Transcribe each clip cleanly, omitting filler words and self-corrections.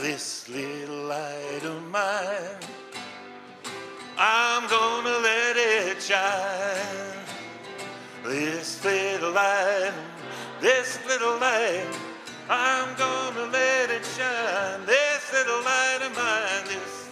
this little light of mine, I'm gonna let it shine. This little light, I'm gonna let it shine. This little light of mine,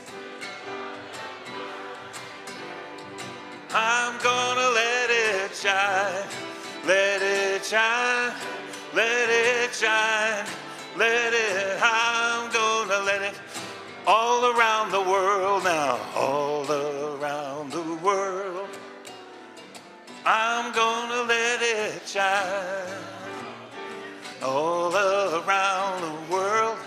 I'm gonna let it shine. Let it shine, let it shine, let it, I'm gonna let it all around the world now, all around the world. I'm gonna let it shine all around the world.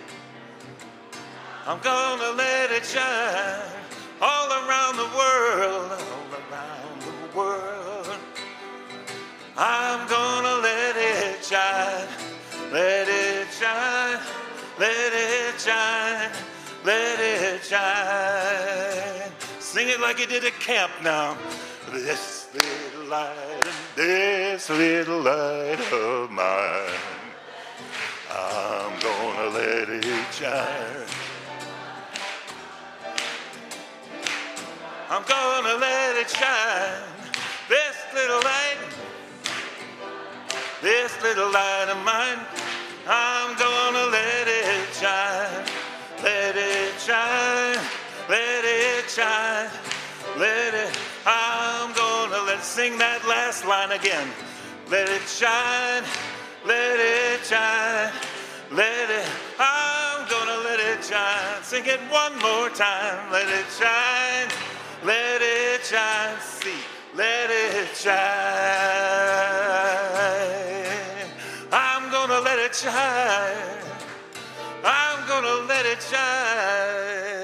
I'm gonna let it shine all around the world, all around the world. I'm gonna let it shine, let it shine, let it shine, let it shine. Sing it like you did at camp now. This little light of mine, I'm gonna let it shine. I'm gonna let it shine. This little light of mine, I'm gonna let it shine. Let it shine, let it shine, let it, I'm gonna sing that last line again. Let it shine, let it shine, let it, I'm gonna let it shine. Sing it one more time. Let it shine, let it shine. See, let it shine. I'm gonna let it shine. I'm gonna let it shine.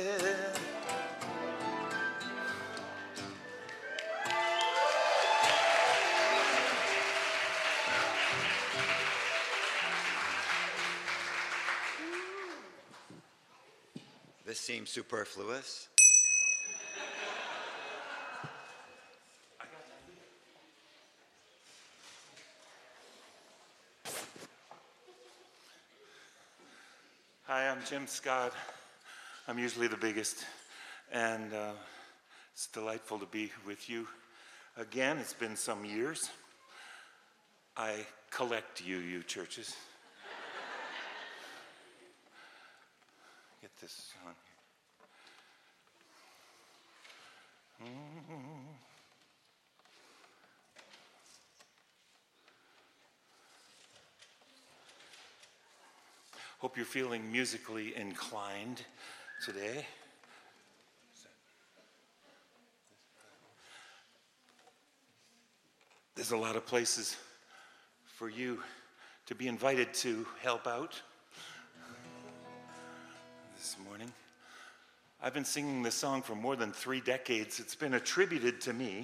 This seems superfluous. Hi, I'm Jim Scott. I'm usually the biggest, and it's delightful to be with you again. It's been some years. I collect you churches. Get this on here. Hope you're feeling musically inclined today. There's a lot of places for you to be invited to help out this morning. I've been singing this song for more than 3 decades. It's been attributed to me,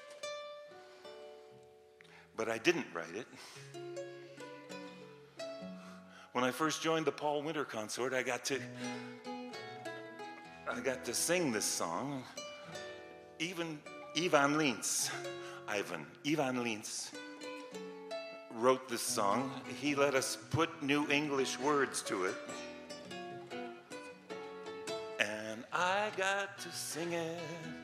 but I didn't write it. When I first joined the Paul Winter Consort, I got to sing this song. Even Ivan Lins wrote this song. He let us put new English words to it. And I got to sing it.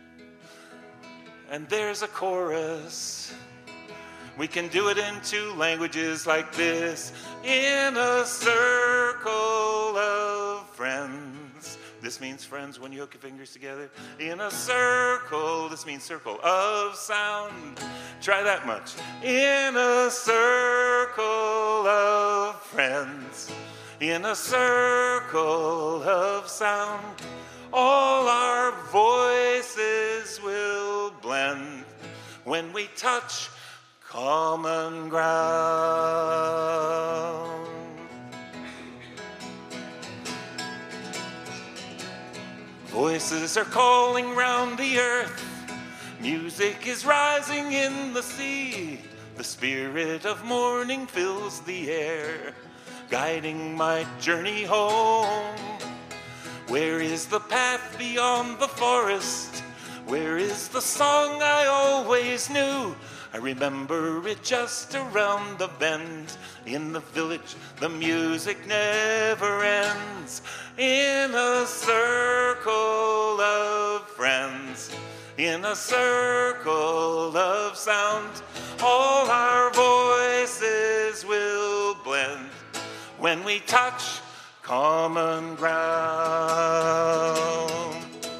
And there's a chorus. We can do it in 2 languages like this. In a circle of friends. This means friends when you hook your fingers together. In a circle, this means circle of sound. Try that much. In a circle of friends. In a circle of sound. All our voices will blend when we touch common ground. Voices are calling round the earth. Music is rising in the sea. The spirit of morning fills the air, guiding my journey home. Where is the path beyond the forest? Where is the song I always knew? I remember it just around the bend. In the village, the music never ends. In a circle of friends, in a circle of sound, all our voices will blend when we touch common ground.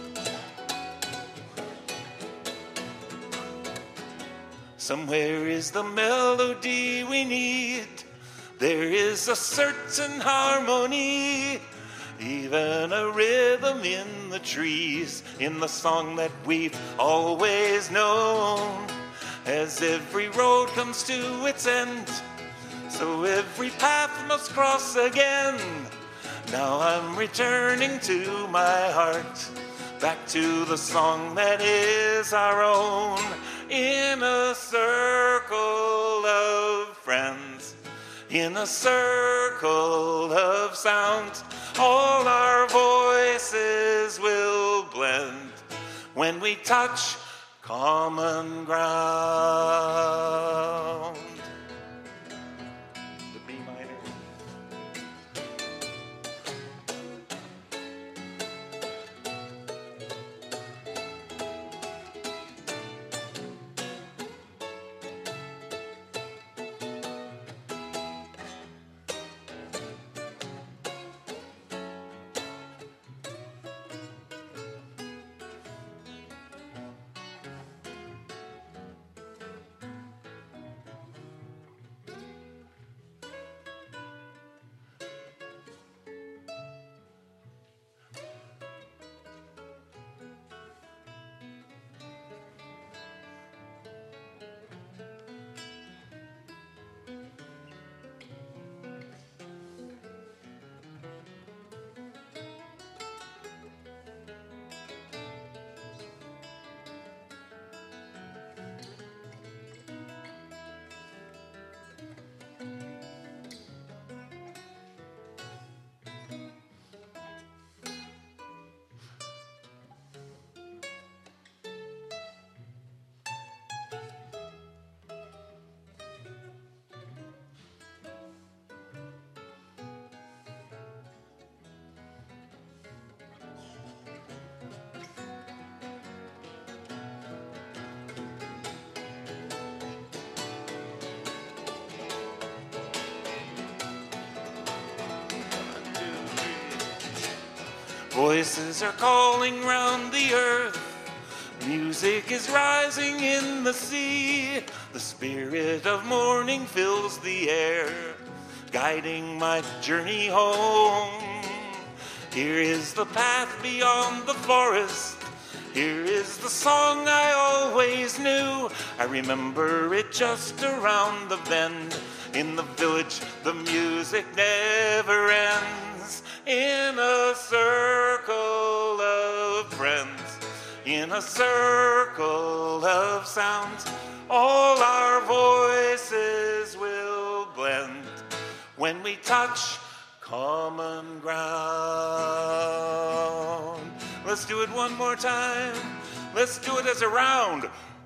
Somewhere is the melody we need. There is a certain harmony, even a rhythm in the trees, in the song that we've always known. As every road comes to its end, so every path must cross again. Now I'm returning to my heart, back to the song that is our own. In a circle of friends, in a circle of sound, all our voices will blend when we touch common ground. The B minor. Voices are calling round the earth. Music is rising in the sea. The spirit of morning fills the air, guiding my journey home. Here is the path beyond the forest. Here is the song I always knew. I remember it just around the bend. In the village, the music never ends. In a circle of friends, in a circle of sounds, all our voices will blend when we touch common ground. Let's do it one more time. Let's do it as a round.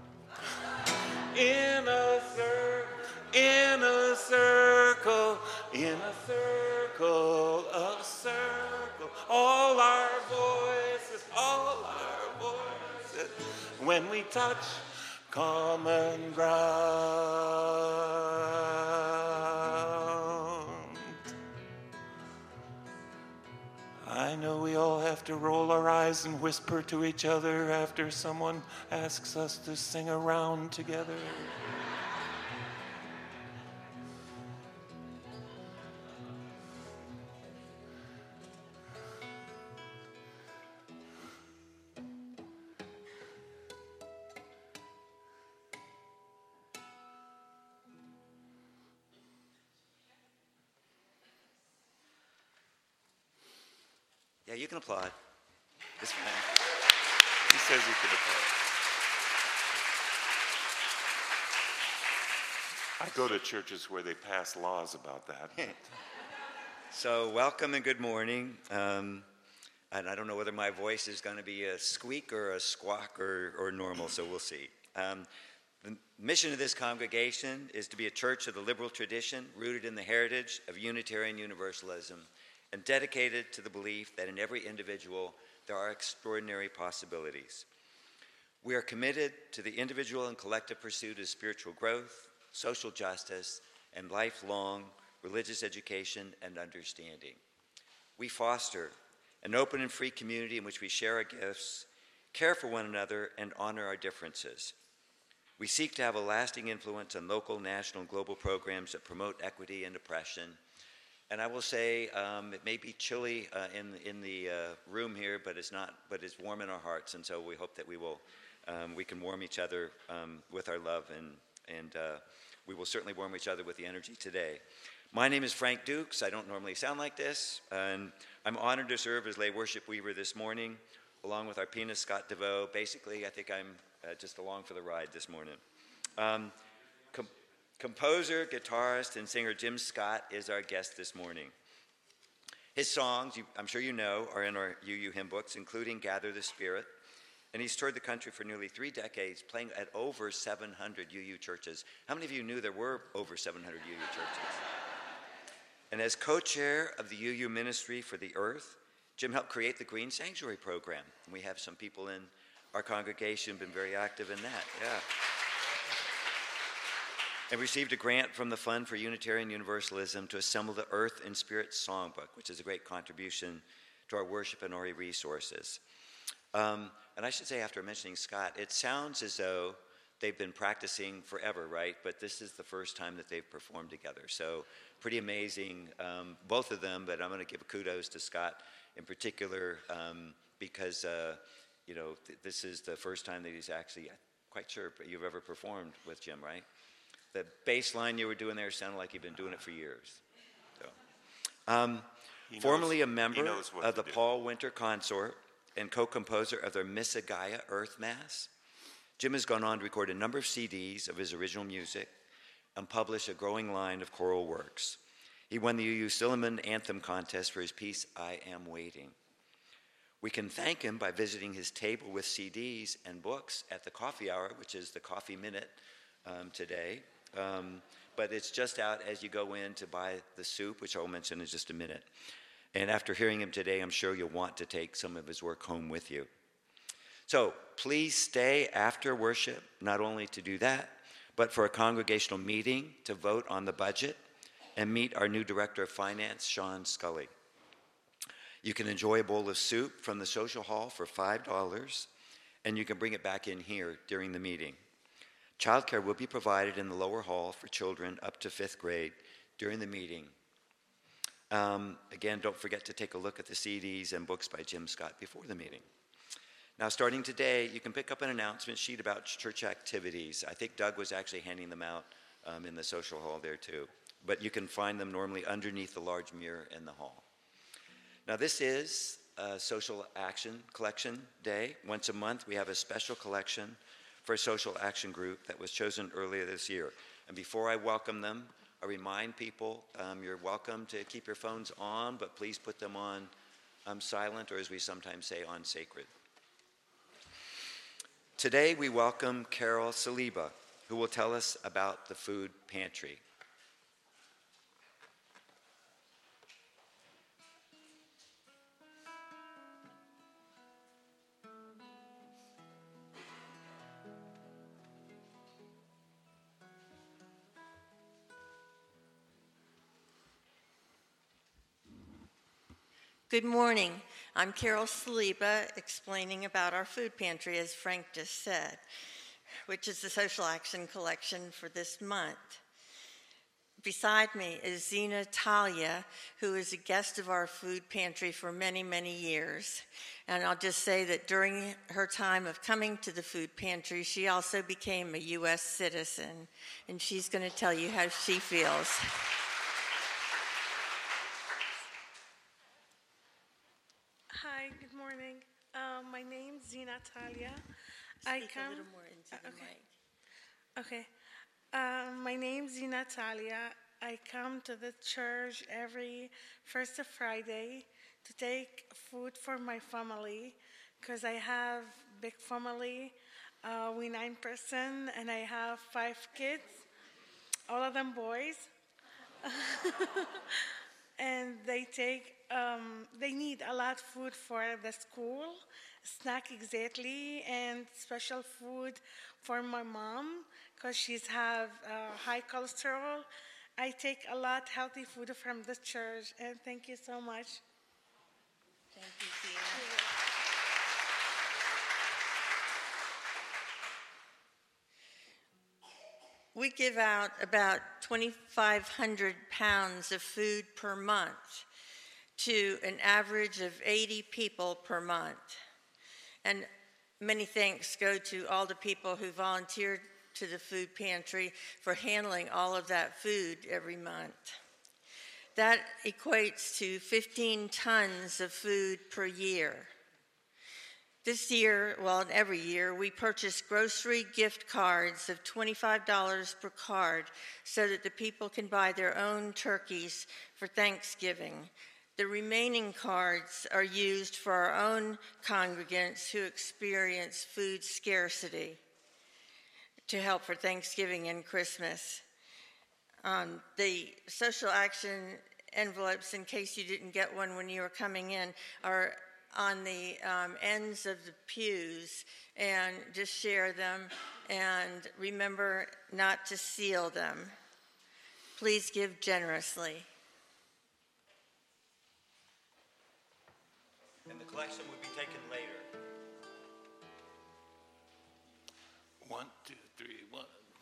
In a circle, in a circle, in a circle of circle, all our voices, when we touch common ground. I know we all have to roll our eyes and whisper to each other after someone asks us to sing around together. Yeah, you can applaud. It's fine. He says he can applaud. I go to churches where they pass laws about that. So welcome and good morning. And I don't know whether my voice is going to be a squeak or a squawk or normal, so we'll see. The mission of this congregation is to be a church of the liberal tradition, rooted in the heritage of Unitarian Universalism, and dedicated to the belief that in every individual there are extraordinary possibilities. We are committed to the individual and collective pursuit of spiritual growth, social justice, and lifelong religious education and understanding. We foster an open and free community in which we share our gifts, care for one another, and honor our differences. We seek to have a lasting influence on local, national, and global programs that promote equity and oppression. And I will say, it may be chilly in the room here, but it's not. But it's warm in our hearts, and so we hope that we can warm each other with our love, and we will certainly warm each other with the energy today. My name is Frank Dukes. I don't normally sound like this, and I'm honored to serve as lay worship weaver this morning, along with our pianist Scott DeVoe. Basically, I think I'm just along for the ride this morning. Composer, guitarist, and singer Jim Scott is our guest this morning. His songs, I'm sure you know, are in our UU hymn books, including Gather the Spirit. And he's toured the country for nearly 3 decades, playing at over 700 UU churches. How many of you knew there were over 700 UU churches? And as co-chair of the UU Ministry for the Earth, Jim helped create the Green Sanctuary program. And we have some people in our congregation been very active in that, yeah. And received a grant from the Fund for Unitarian Universalism to assemble the Earth and Spirit Songbook, which is a great contribution to our worship and ORI resources. And I should say, after mentioning Scott, it sounds as though they've been practicing forever, right? But this is the first time that they've performed together. So pretty amazing, both of them, but I'm going to give kudos to Scott in particular because, this is the first time that he's actually, I'm quite sure, but you've ever performed with Jim, right? The bass line you were doing there sounded like you've been doing it for years. So, formerly a member of the Paul Winter Consort and co-composer of their Missa Gaia Earth Mass, Jim has gone on to record a number of CDs of his original music and publish a growing line of choral works. He won the UU Silliman Anthem Contest for his piece, I Am Waiting. We can thank him by visiting his table with CDs and books at the coffee hour, which is the Coffee Minute today. But it's just out as you go in to buy the soup, which I'll mention in just a minute. And after hearing him today, I'm sure you'll want to take some of his work home with you. So please stay after worship, not only to do that, but for a congregational meeting to vote on the budget and meet our new Director of Finance, Sean Scully. You can enjoy a bowl of soup from the social hall for $5, and you can bring it back in here during the meeting. Childcare will be provided in the lower hall for children up to 5th grade during the meeting. Again, don't forget to take a look at the CDs and books by Jim Scott before the meeting. Now, starting today, you can pick up an announcement sheet about church activities. I think Doug was actually handing them out in the social hall there too. But you can find them normally underneath the large mirror in the hall. Now, this is a social action collection day. Once a month, we have a special collection for a social action group that was chosen earlier this year. And before I welcome them, I remind people you're welcome to keep your phones on, but please put them on silent, or as we sometimes say, on sacred. Today we welcome Carol Saliba, who will tell us about the food pantry. Good morning. I'm Carol Saliba, explaining about our food pantry, as Frank just said, which is the social action collection for this month. Beside me is Zina Talia, who is a guest of our food pantry for many, many years. And I'll just say that during her time of coming to the food pantry, she also became a U.S. citizen, and she's going to tell you how she feels. Hi, good morning. My name's Zina Talia. Speak a little more into the mic. Okay. My name's Zina Talia. I come to the church every first of Friday to take food for my family because I have big family. We 9 person, and I have 5 kids, all of them boys. And they need a lot of food for the school, snack exactly, and special food for my mom because she's have high cholesterol. I take a lot healthy food from the church, and thank you so much. Thank you, Zena. We give out about 2,500 pounds of food per month to an average of 80 people per month. And many thanks go to all the people who volunteered to the food pantry for handling all of that food every month. That equates to 15 tons of food per year. This year, well, every year, we purchase grocery gift cards of $25 per card so that the people can buy their own turkeys for Thanksgiving. The remaining cards are used for our own congregants who experience food scarcity to help for Thanksgiving and Christmas. The social action envelopes, in case you didn't get one when you were coming in, are on the ends of the pews, and just share them and remember not to seal them. Please give generously. And the collection will be taken later. 1, 2, 3, 1.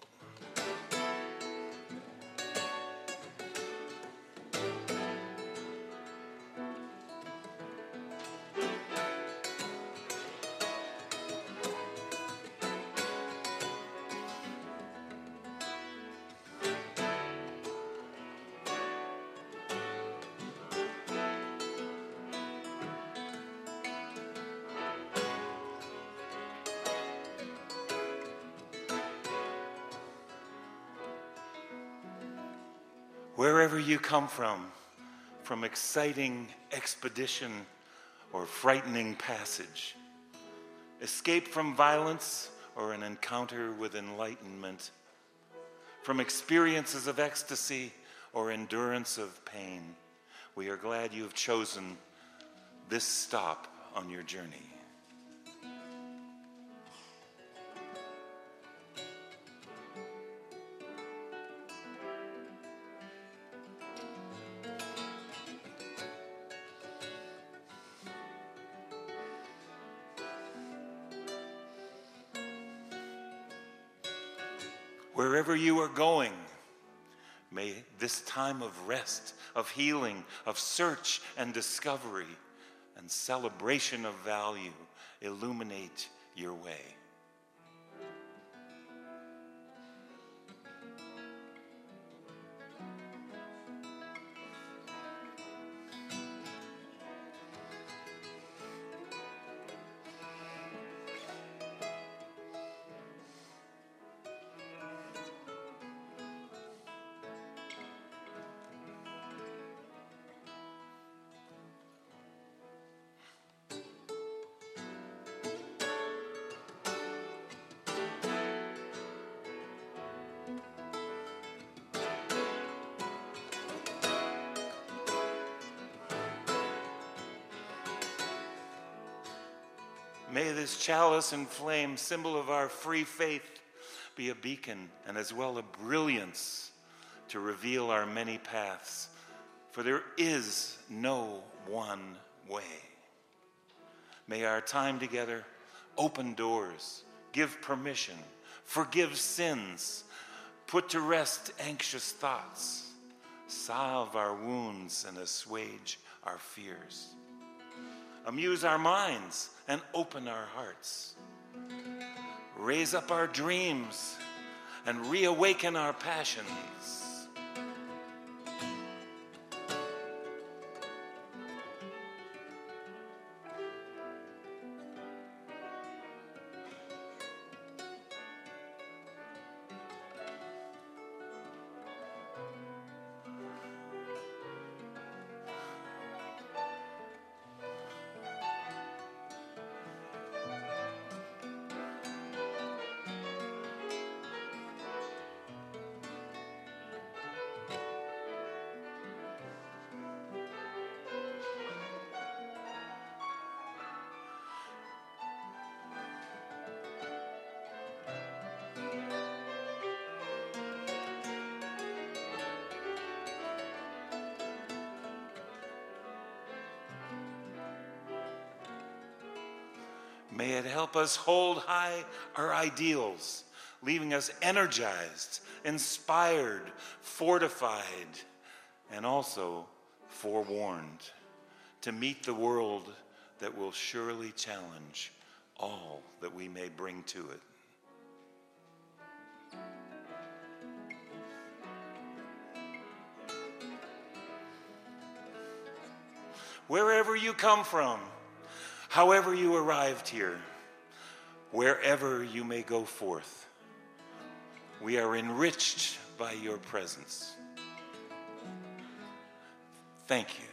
Wherever you come from exciting expedition or frightening passage, escape from violence or an encounter with enlightenment, from experiences of ecstasy or endurance of pain, we are glad you have chosen this stop on your journey. Wherever you are going, may this time of rest, of healing, of search and discovery, and celebration of value illuminate your way. May this chalice and flame, symbol of our free faith, be a beacon and as well a brilliance to reveal our many paths, for there is no one way. May our time together open doors, give permission, forgive sins, put to rest anxious thoughts, salve our wounds and assuage our fears. Amuse our minds and open our hearts. Raise up our dreams and reawaken our passions. May it help us hold high our ideals, leaving us energized, inspired, fortified, and also forewarned to meet the world that will surely challenge all that we may bring to it. Wherever you come from, however you arrived here, wherever you may go forth, we are enriched by your presence. Thank you.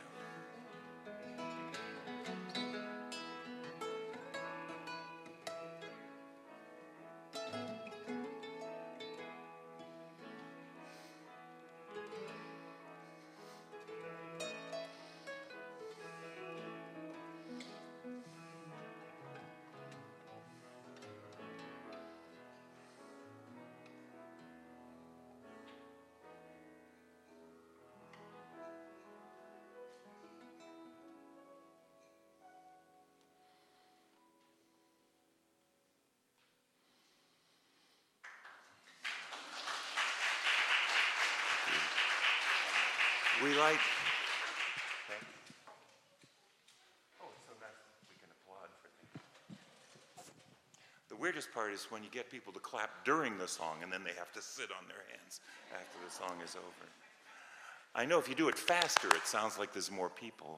We like. Oh, so nice. We can applaud for things. The weirdest part is when you get people to clap during the song and then they have to sit on their hands after the song is over. I know if you do it faster, it sounds like there's more people.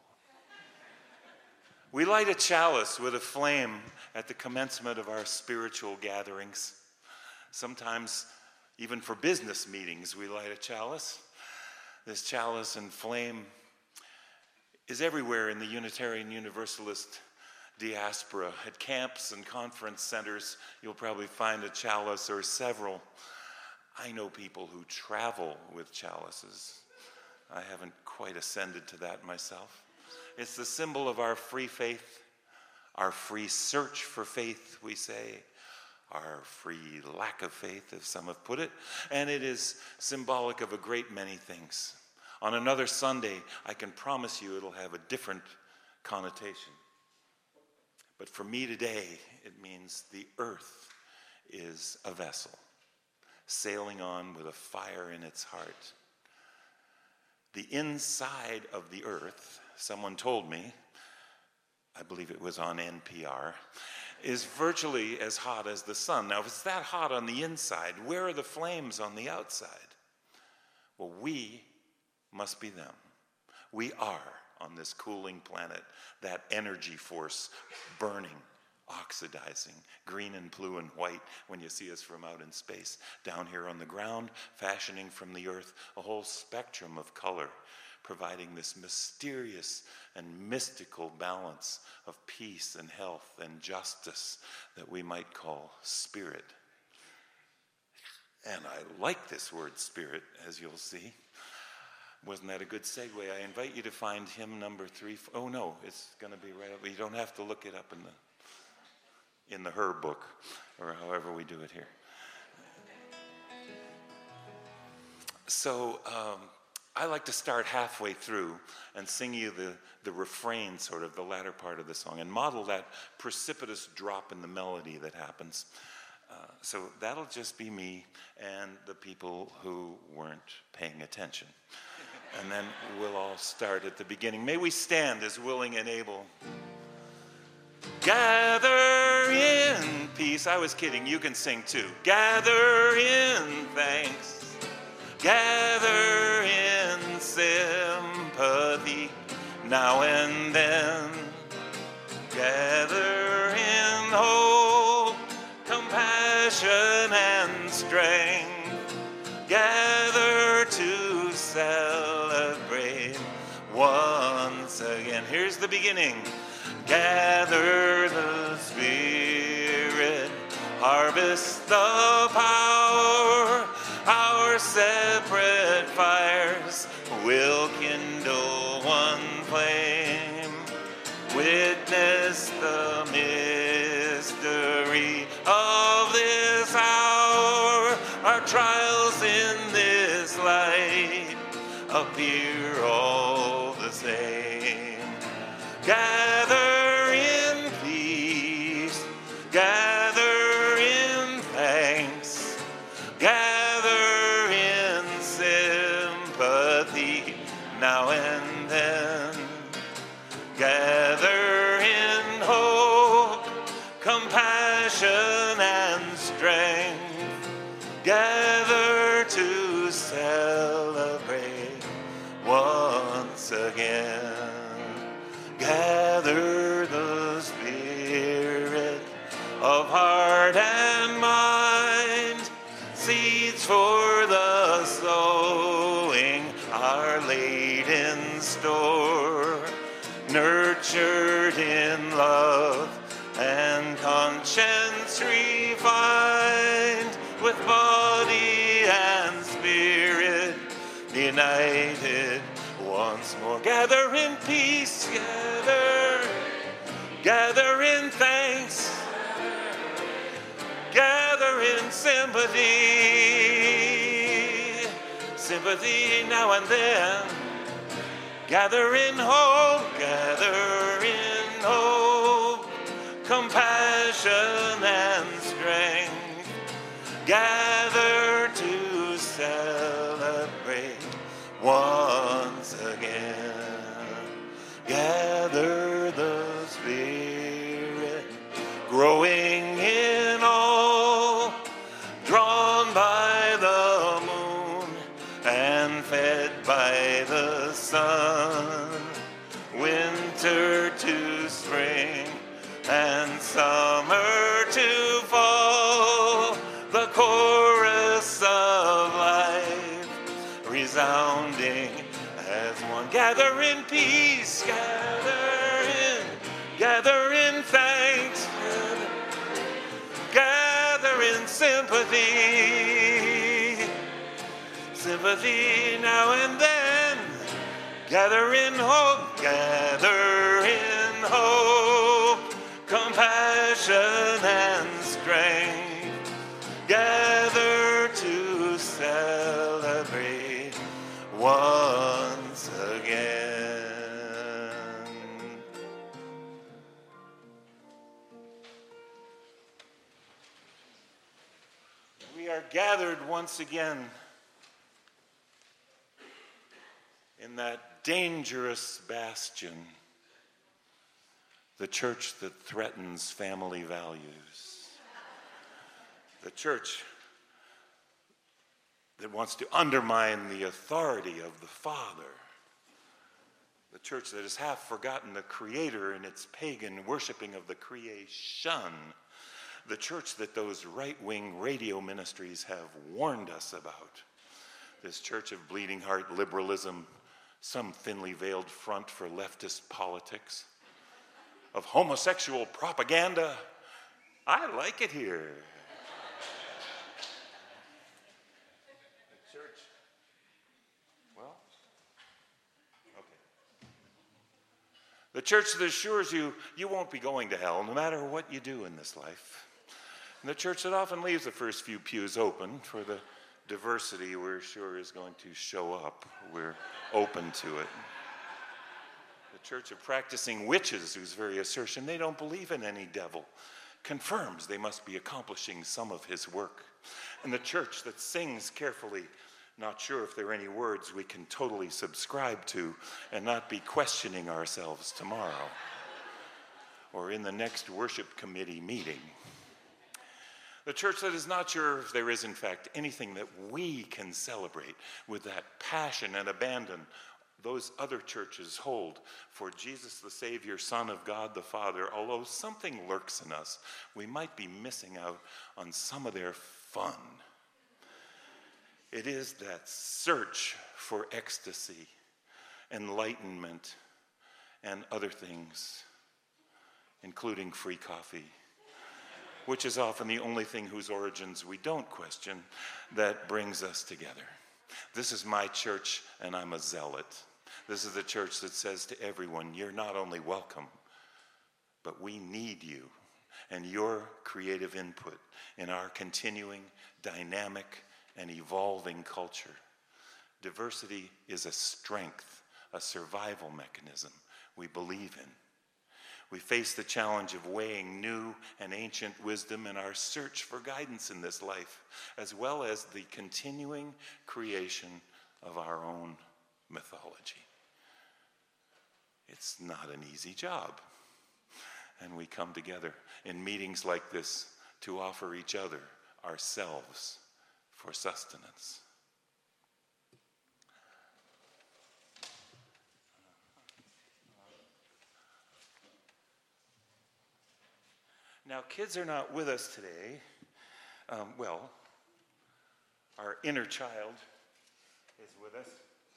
We light a chalice with a flame at the commencement of our spiritual gatherings. Sometimes, even for business meetings, we light a chalice. This chalice and flame is everywhere in the Unitarian Universalist diaspora. At camps and conference centers, you'll probably find a chalice or several. I know people who travel with chalices. I haven't quite ascended to that myself. It's the symbol of our free faith, our free search for faith, we say, our free lack of faith, as some have put it, and it is symbolic of a great many things. On another Sunday, I can promise you it'll have a different connotation. But for me today, it means the earth is a vessel, sailing on with a fire in its heart. The inside of the earth, someone told me, I believe it was on NPR, is virtually as hot as the sun. Now, if it's that hot on the inside, where are the flames on the outside? Well, we must be them. We are on this cooling planet, that energy force burning, oxidizing, green and blue and white when you see us from out in space. Down here on the ground, fashioning from the earth a whole spectrum of color, providing this mysterious and mystical balance of peace and health and justice that we might call spirit. And I like this word spirit, as you'll see. Wasn't that a good segue? I invite you to find hymn number 3. Oh no, it's going to be right up. You don't have to look it up in the Her book, or however we do it here. So I like to start halfway through and sing you the refrain, sort of the latter part of the song, and model that precipitous drop in the melody that happens. So that'll just be me and the people who weren't paying attention. And then we'll all start at the beginning. May we stand as willing and able. Gather in peace. I was kidding. You can sing too. Gather in thanks. Gather in sympathy. Now and then. Gather in hope, compassion, and strength. Gather to celebrate once again. Here's the beginning. Gather the Spirit, harvest the power. Our separate fires will kindle one flame. Witness the mystery of this hour. Our trials in this light appear all the same. Gather in peace, now and then. Gather in hope, compassion, and strength. Gather to celebrate once again. Gather the spirit of heart and mind. Seeds for the sowing are laid in store. Nurtured in love and conscience refined, with body and spirit united once more. Gather in peace, gather in thanks, gather in sympathy, sympathy now and then. Gather in hope, compassion and strength. Gather to celebrate once again. Gather the Spirit, growing in all, drawn by the moon and fed by the sun. Winter to spring and summer to fall, the chorus of life resounding as one. Gather in peace, gather in thanks, gather in sympathy, sympathy now and then. Gather in hope, compassion and strength. Gather to celebrate once again. We are gathered once again in that dangerous bastion, the church that threatens family values, the church that wants to undermine the authority of the Father, the church that has half forgotten the Creator in its pagan worshiping of the creation, the church that those right-wing radio ministries have warned us about, this church of bleeding heart liberalism, some thinly veiled front for leftist politics, of homosexual propaganda. I like it here. The church, well, okay. The church that assures you won't be going to hell no matter what you do in this life. And the church that often leaves the first few pews open for the diversity we're sure is going to show up. We're open to it. The church of practicing witches, whose very assertion they don't believe in any devil, confirms they must be accomplishing some of his work. And the church that sings carefully, not sure if there are any words we can totally subscribe to and not be questioning ourselves tomorrow or in the next worship committee meeting. The church that is not sure if there is, in fact, anything that we can celebrate with that passion and abandon those other churches hold for Jesus, the Savior, Son of God the Father. Although something lurks in us, we might be missing out on some of their fun. It is that search for ecstasy, enlightenment, and other things, including free coffee, which is often the only thing whose origins we don't question, that brings us together. This is my church, and I'm a zealot. This is the church that says to everyone, you're not only welcome, but we need you and your creative input in our continuing, dynamic, and evolving culture. Diversity is a strength, a survival mechanism we believe in. We face the challenge of weighing new and ancient wisdom in our search for guidance in this life, as well as the continuing creation of our own mythology. It's not an easy job. And we come together in meetings like this to offer each other ourselves for sustenance. Now, kids are not with us today. Our inner child is with us.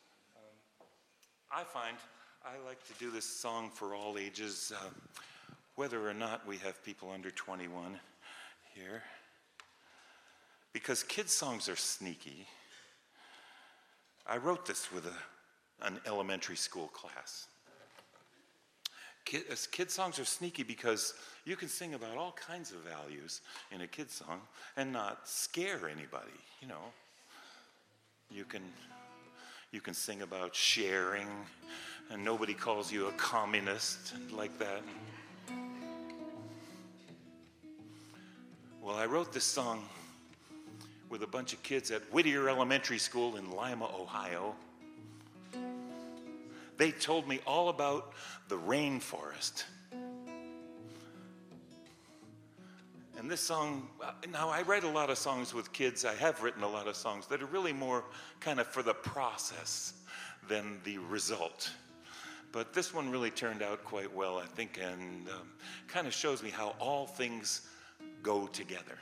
I find I like to do this song for all ages, whether or not we have people under 21 here. Because kids' songs are sneaky. I wrote this with an elementary school class. Kid songs are sneaky because you can sing about all kinds of values in a kid song and not scare anybody, you know. You can sing about sharing and nobody calls you a communist like that. Well, I wrote this song with a bunch of kids at Whittier Elementary School in Lima, Ohio. They told me all about the rainforest. And this song, now I write a lot of songs with kids. I have written a lot of songs that are really more kind of for the process than the result. But this one really turned out quite well, I think, and kind of shows me how all things go together.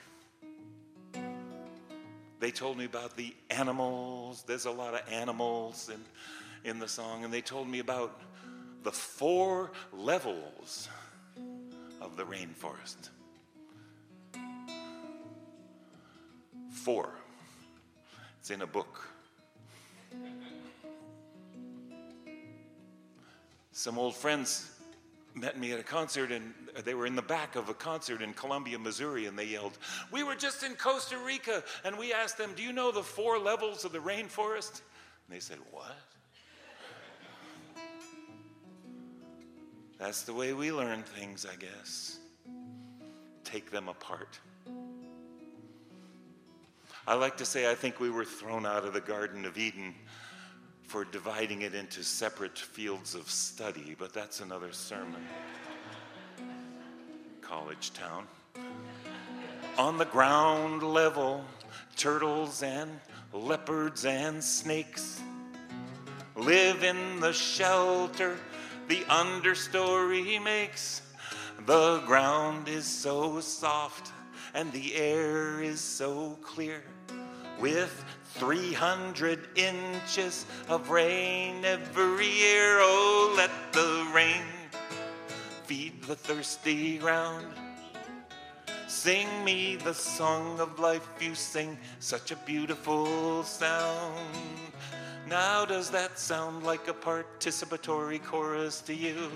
They told me about the animals. There's a lot of animals in the song, and they told me about the 4 levels of the rainforest. 4. It's in a book. Some old friends met me at a concert, and they were in the back of a concert in Columbia, Missouri, and they yelled, "We were just in Costa Rica," and we asked them, "Do you know the 4 levels of the rainforest?" And they said, "What?" That's the way we learn things, I guess. Take them apart. I like to say I think we were thrown out of the Garden of Eden for dividing it into separate fields of study, but that's another sermon. College town. On the ground level, turtles and leopards and snakes live in the shelter the understory makes. The ground is so soft and the air is so clear, with 300 inches of rain every year. Oh, let the rain feed the thirsty ground. Sing me the song of life you sing, such a beautiful sound. Now does that sound like a participatory chorus to you?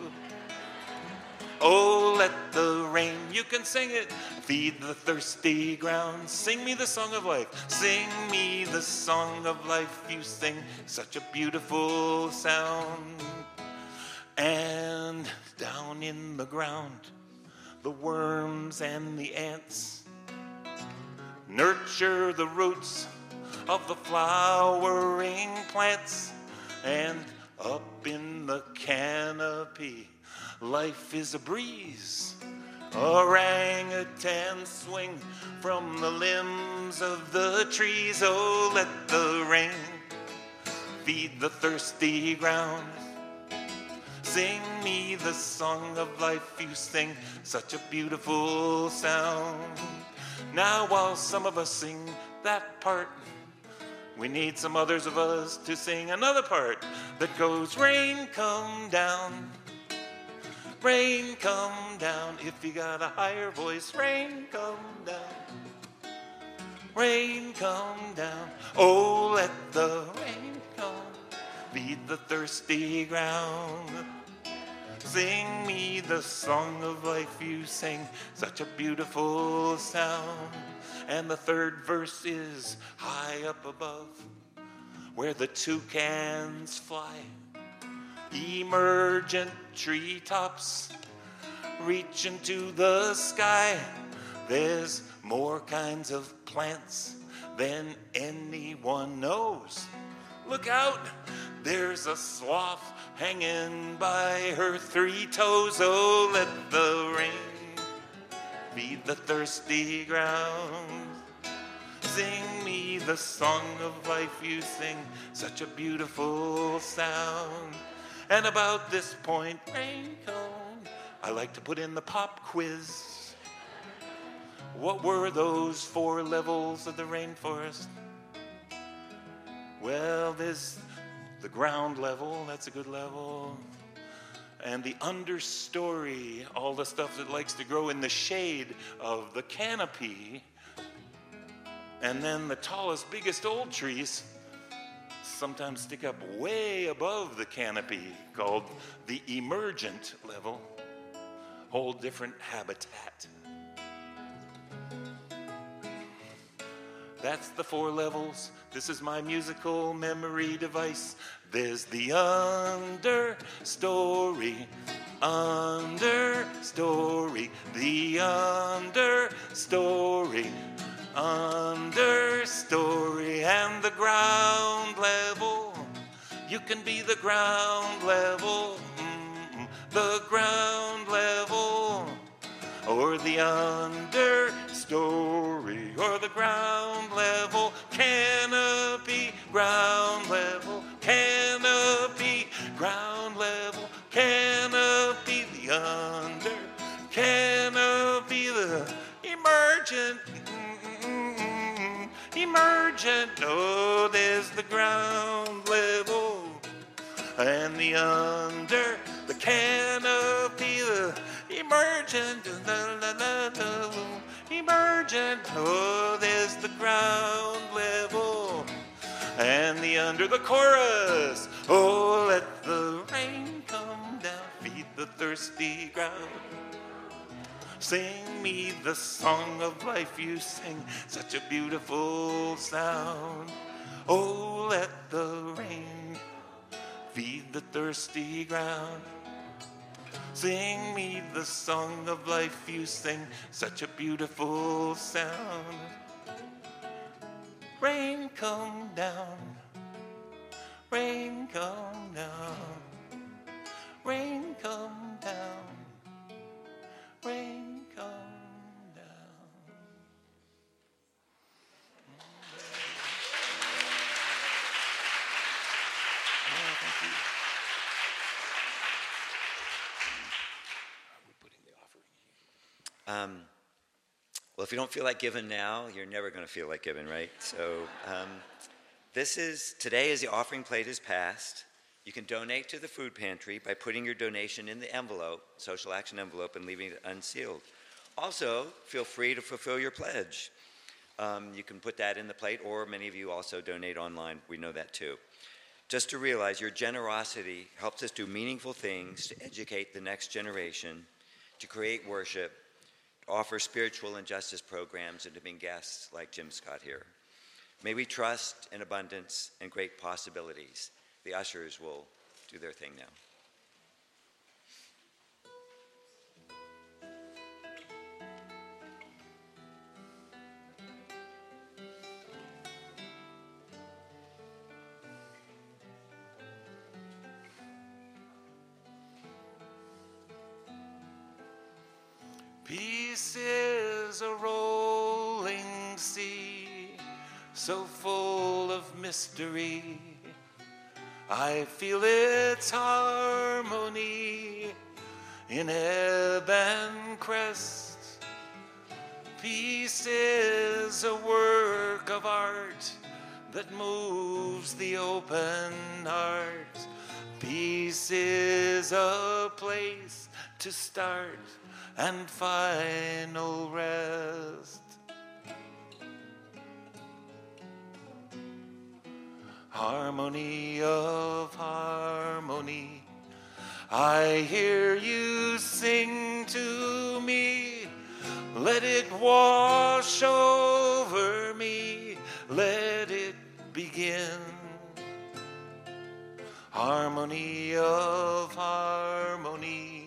Oh, let the rain, you can sing it, feed the thirsty ground. Sing me the song of life, sing me the song of life you sing, such a beautiful sound. And down in the ground, the worms and the ants nurture the roots of the flowering plants. And up in the canopy, life is a breeze. Orangutans swing from the limbs of the trees. Oh, let the rain feed the thirsty ground. Sing me the song of life you sing, such a beautiful sound. Now while some of us sing that part, we need some others of us to sing another part that goes, rain come down. Rain come down. If you got a higher voice, rain come down. Rain come down. Oh, let the rain come. Feed the thirsty ground. Sing me the song of life you sing, such a beautiful sound. And the third verse is high up above, where the toucans fly. Emergent treetops reach into the sky. There's more kinds of plants than anyone knows. Look out, There's a sloth hanging by her 3 toes. Oh, let the rain feed the thirsty ground. Sing me the song of life you sing, such a beautiful sound. And about this point, Raincone, I like to put in the pop quiz. What were those 4 levels of the rainforest? Well, there's the ground level, that's a good level. And the understory, all the stuff that likes to grow in the shade of the canopy. And then the tallest, biggest old trees sometimes stick up way above the canopy, called the emergent level. Whole different habitat. That's the 4 levels. This is my musical memory device. There's the understory, understory, the understory, understory, and the ground level. You can be the ground level, the ground level, or the understory, or the ground level, canopy, ground level, canopy, ground level, canopy, the under, canopy, the emergent, emergent. Oh, there's the ground level, and the under, the canopy, the emergent, emergent. Oh, there's the ground level, and the under, the chorus. Oh, let the rain come down, feed the thirsty ground. Sing me the song of life you sing, such a beautiful sound. Oh, let the rain feed the thirsty ground. Sing me the song of life you sing, such a beautiful sound. Rain come down, rain come down, rain come down, rain come down. Oh, thank you. Are we putting the offering? Well, if you don't feel like giving now, you're never going to feel like giving, right? So today as the offering plate is passed, you can donate to the food pantry by putting your donation in the envelope, social action envelope, and leaving it unsealed. Also, feel free to fulfill your pledge. You can put that in the plate, or many of you also donate online. We know that too. Just to realize your generosity helps us do meaningful things to educate the next generation, to create worship, offer spiritual and justice programs, and to bring guests like Jim Scott here. May we trust in abundance and great possibilities. The ushers will do their thing now. Peace is a rolling sea, so full of mystery. I feel its harmony in ebb and crest. Peace is a work of art that moves the open heart. Peace is a place to start and final rest. Harmony of harmony, I hear you sing to me. Let it wash over me, let it begin. Harmony of harmony,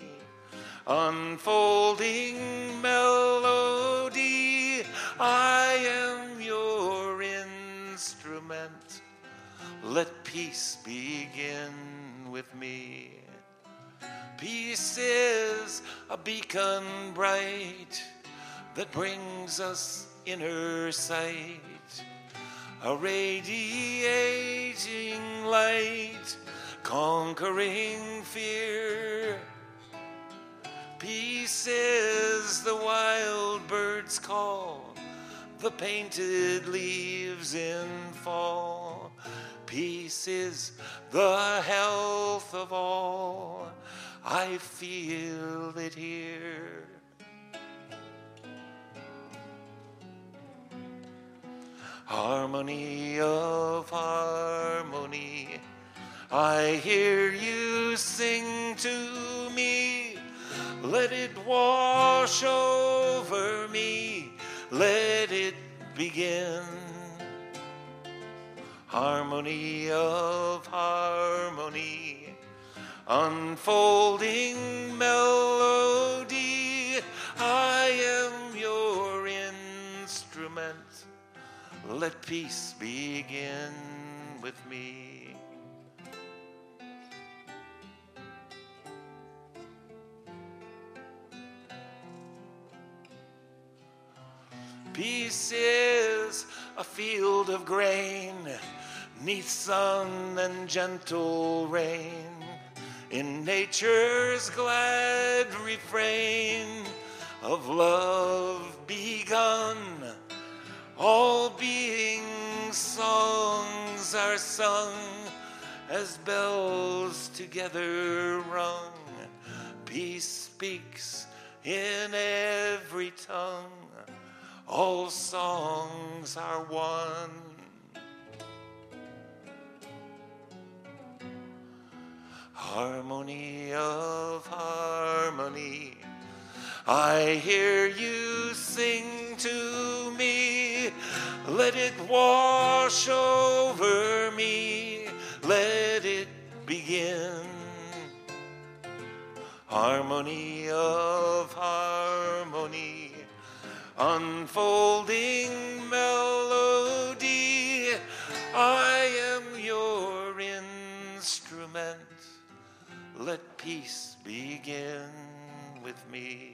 unfolding melody, I am your instrument. Let peace begin. harmony. Peace is a beacon bright that brings us inner sight, a radiating light, conquering fear. Peace is the wild bird's call, the painted leaves in fall. Peace is the health of all. I feel it here. Harmony of harmony, I hear you sing to me. Let it wash over me, let it begin. Harmony of harmony, unfolding melody, I am your instrument. Let peace begin with me. Peace is a field of grain, 'neath sun and gentle rain, in nature's glad refrain of love begun. All beings' songs are sung as bells together rung. Peace speaks in every tongue. All songs are one. Harmony of harmony, I hear you sing to me. Let it wash over me, let it begin. Harmony of harmony, unfolding melody, I am your instrument. Let peace begin with me.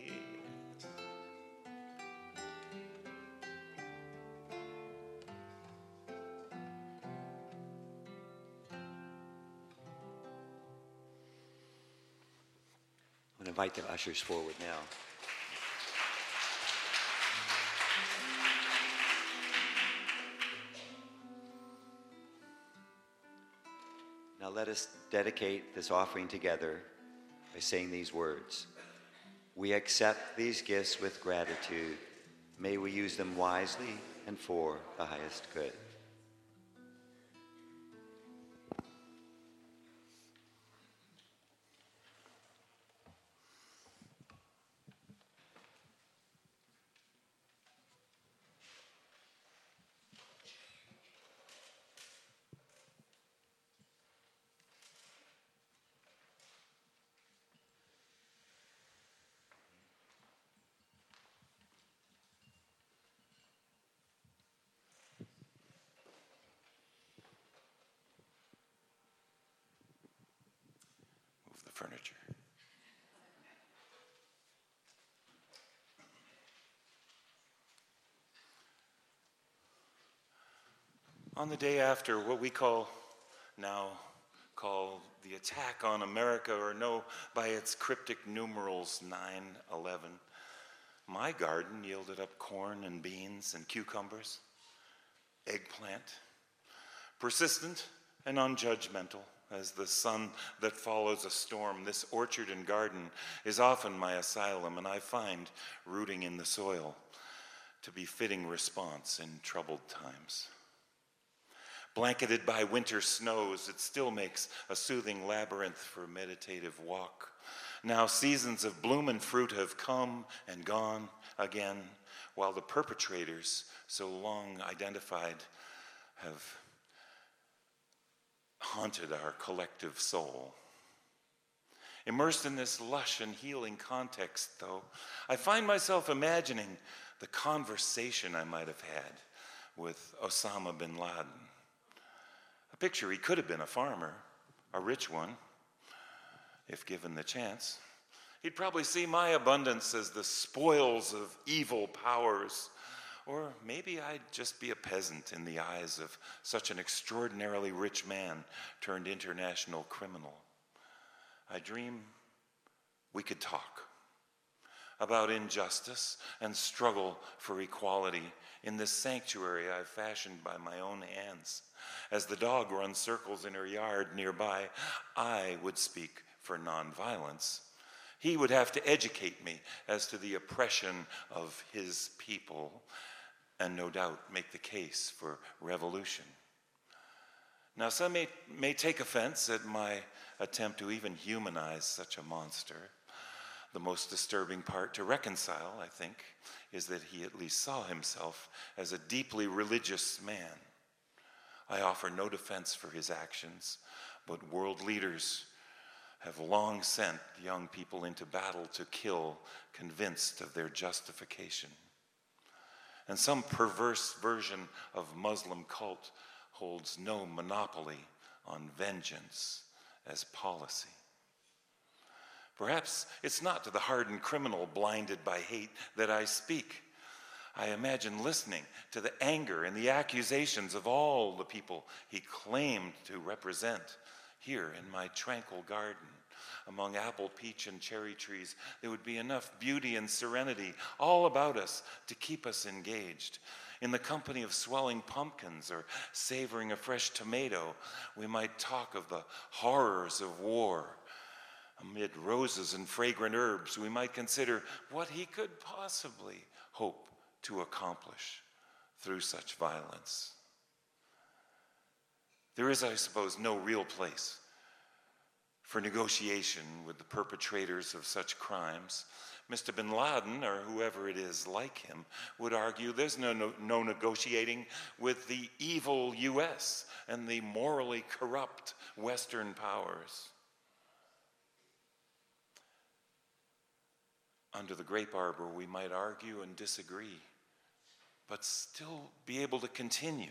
I'm going to invite the ushers forward now. Now let us dedicate this offering together by saying these words. We accept these gifts with gratitude. May we use them wisely and for the highest good. Furniture. On the day after what we now call the attack on America, or know by its cryptic numerals 9/11, my garden yielded up corn and beans and cucumbers, eggplant, persistent and unjudgmental. As the sun that follows a storm, this orchard and garden is often my asylum, and I find rooting in the soil to be fitting response in troubled times. Blanketed by winter snows, it still makes a soothing labyrinth for meditative walk. Now seasons of bloom and fruit have come and gone again, while the perpetrators, so long identified, have haunted our collective soul. Immersed in this lush and healing context, though, I find myself imagining the conversation I might have had with Osama bin Laden. A picture he could have been a farmer, a rich one, if given the chance. He'd probably see my abundance as the spoils of evil powers. Or maybe I'd just be a peasant in the eyes of such an extraordinarily rich man turned international criminal. I dream we could talk about injustice and struggle for equality in this sanctuary I've fashioned by my own hands. As the dog runs circles in her yard nearby, I would speak for nonviolence. He would have to educate me as to the oppression of his people, and no doubt make the case for revolution. Now, some may take offense at my attempt to even humanize such a monster. The most disturbing part to reconcile, I think, is that he at least saw himself as a deeply religious man. I offer no defense for his actions, but world leaders have long sent young people into battle to kill, convinced of their justification. And some perverse version of Muslim cult holds no monopoly on vengeance as policy. Perhaps it's not to the hardened criminal blinded by hate that I speak. I imagine listening to the anger and the accusations of all the people he claimed to represent here in my tranquil garden. Among apple, peach, and cherry trees, there would be enough beauty and serenity all about us to keep us engaged. In the company of swelling pumpkins or savoring a fresh tomato, we might talk of the horrors of war. Amid roses and fragrant herbs, we might consider what he could possibly hope to accomplish through such violence. There is, I suppose, no real place for negotiation with the perpetrators of such crimes. Mr. bin Laden, or whoever it is like him, would argue there's no negotiating with the evil U.S. and the morally corrupt Western powers. Under the grape arbor, we might argue and disagree, but still be able to continue.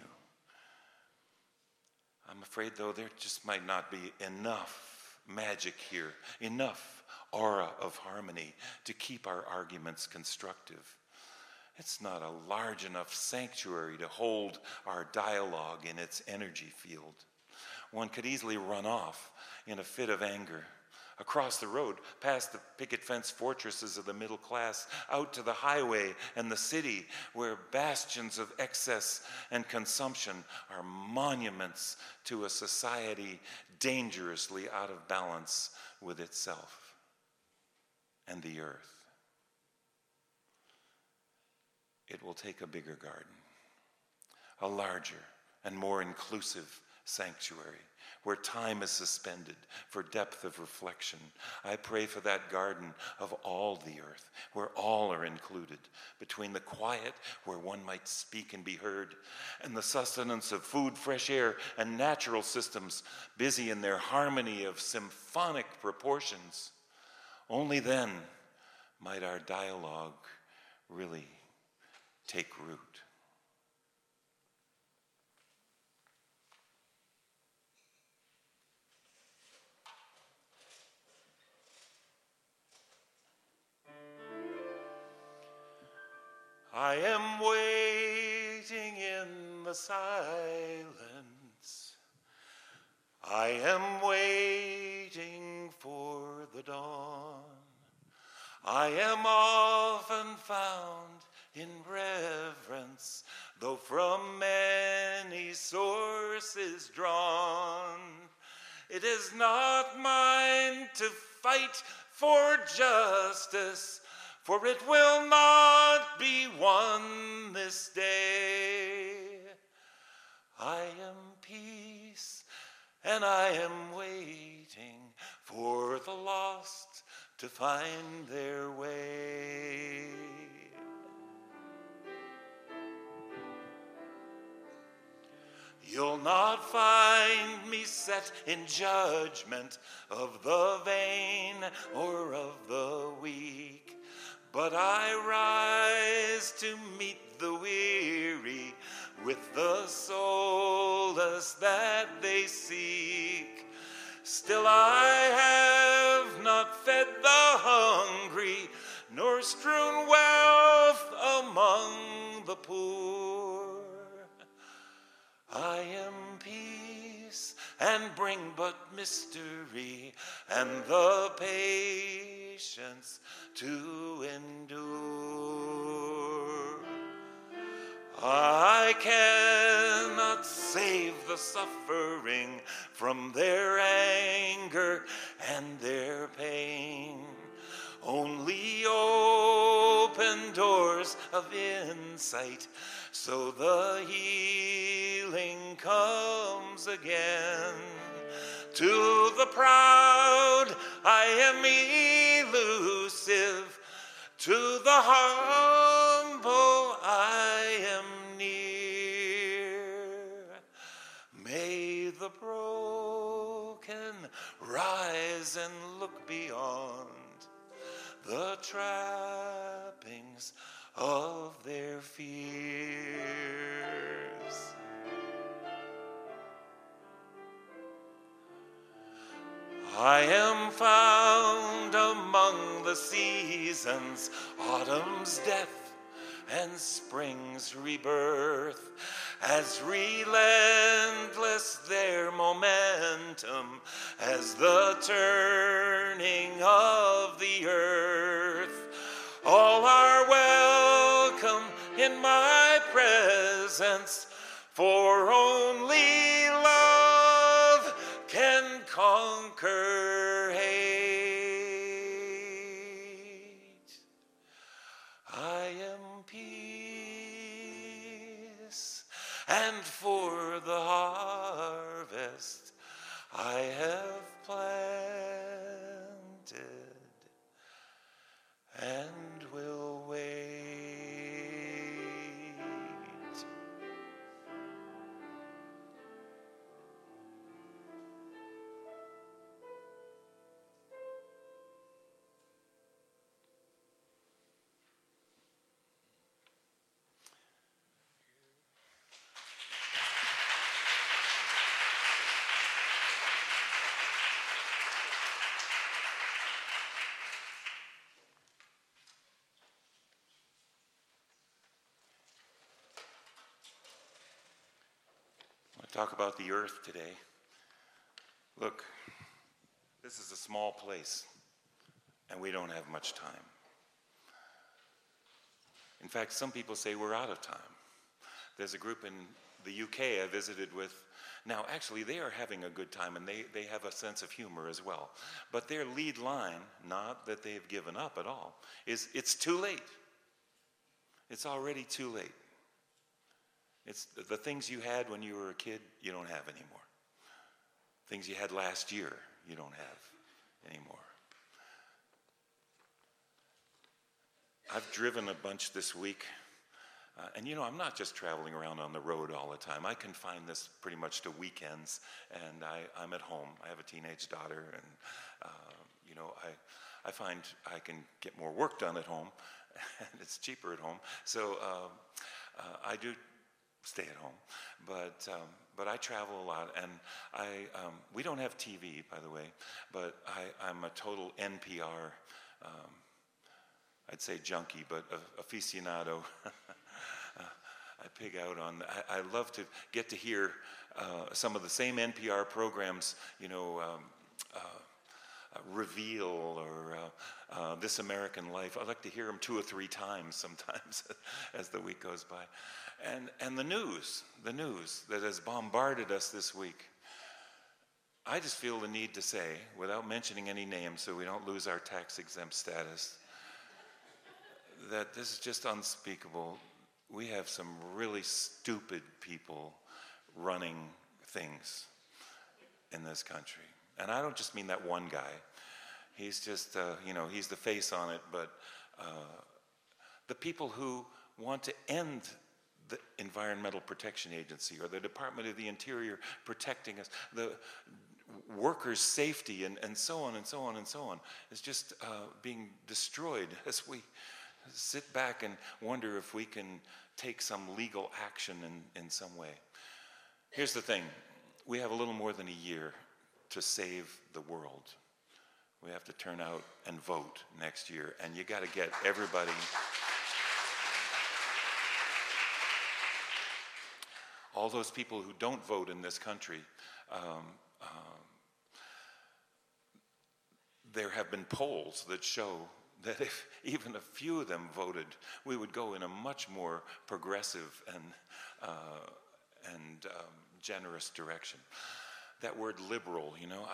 I'm afraid, though, there just might not be enough magic here, enough aura of harmony to keep our arguments constructive. It's not a large enough sanctuary to hold our dialogue in its energy field. One could easily run off in a fit of anger, across the road, past the picket fence fortresses of the middle class, out to the highway and the city, where bastions of excess and consumption are monuments to a society dangerously out of balance with itself and the earth. It will take a bigger garden, a larger and more inclusive sanctuary, where time is suspended for depth of reflection. I pray for that garden of all the earth, where all are included, between the quiet, where one might speak and be heard, and the sustenance of food, fresh air, and natural systems busy in their harmony of symphonic proportions. Only then might our dialogue really take root. I am waiting in the silence. I am waiting for the dawn. I am often found in reverence, though from many sources drawn. It is not mine to fight for justice, for it will not be won this day. I am peace, and I am waiting for the lost to find their way. You'll not find me set in judgment of the vain or of the weak, but I rise to meet the weary with the solace that they seek. Still I have nor strewn wealth among the poor. I am peace, and bring but mystery, and the patience to endure. I cannot save the suffering from their anger and their pain. Only open doors of insight, so the healing comes again. To the proud I am elusive, to the humble I am near. May the broken rise and look beyond the trappings of their fears. I am found among the seasons, autumn's death and spring's rebirth, as relentless their momentum as the turning of the earth. All are welcome in my presence, for only love can conquer hate. I am peace, and for the harvest I have planted and will wait. Talk about the earth today. Look, this is a small place, and we don't have much time. In fact, some people say we're out of time. There's a group in the UK I visited with. Now, actually, they are having a good time, and they have a sense of humor as well. But their lead line, not that they've given up at all, is it's too late. It's already too late. It's the things you had when you were a kid, you don't have anymore. Things you had last year, you don't have anymore. I've driven a bunch this week. And I'm not just traveling around on the road all the time. I confine this pretty much to weekends, and I'm at home. I have a teenage daughter, and I find I can get more work done at home, and it's cheaper at home. So I do stay at home, but I travel a lot, and we don't have TV, by the way, but I'm a total NPR, I'd say junkie, but aficionado. I pig out on. I love to get to hear some of the same NPR programs, Reveal or This American Life. I like to hear them 2 or 3 times sometimes as the week goes by. And the news that has bombarded us this week. I just feel the need to say, without mentioning any names so we don't lose our tax-exempt status, that this is just unspeakable. We have some really stupid people running things in this country. And I don't just mean that one guy. He's just, he's the face on it, but the people who want to end the Environmental Protection Agency or the Department of the Interior protecting us, the workers' safety and so on and so on and so on is just being destroyed as we sit back and wonder if we can take some legal action in some way. Here's the thing. We have a little more than a year to save the world. We have to turn out and vote next year, and you got to get everybody. All those people who don't vote in this country, there have been polls that show that if even a few of them voted, we would go in a much more progressive and generous direction. That word liberal, you know,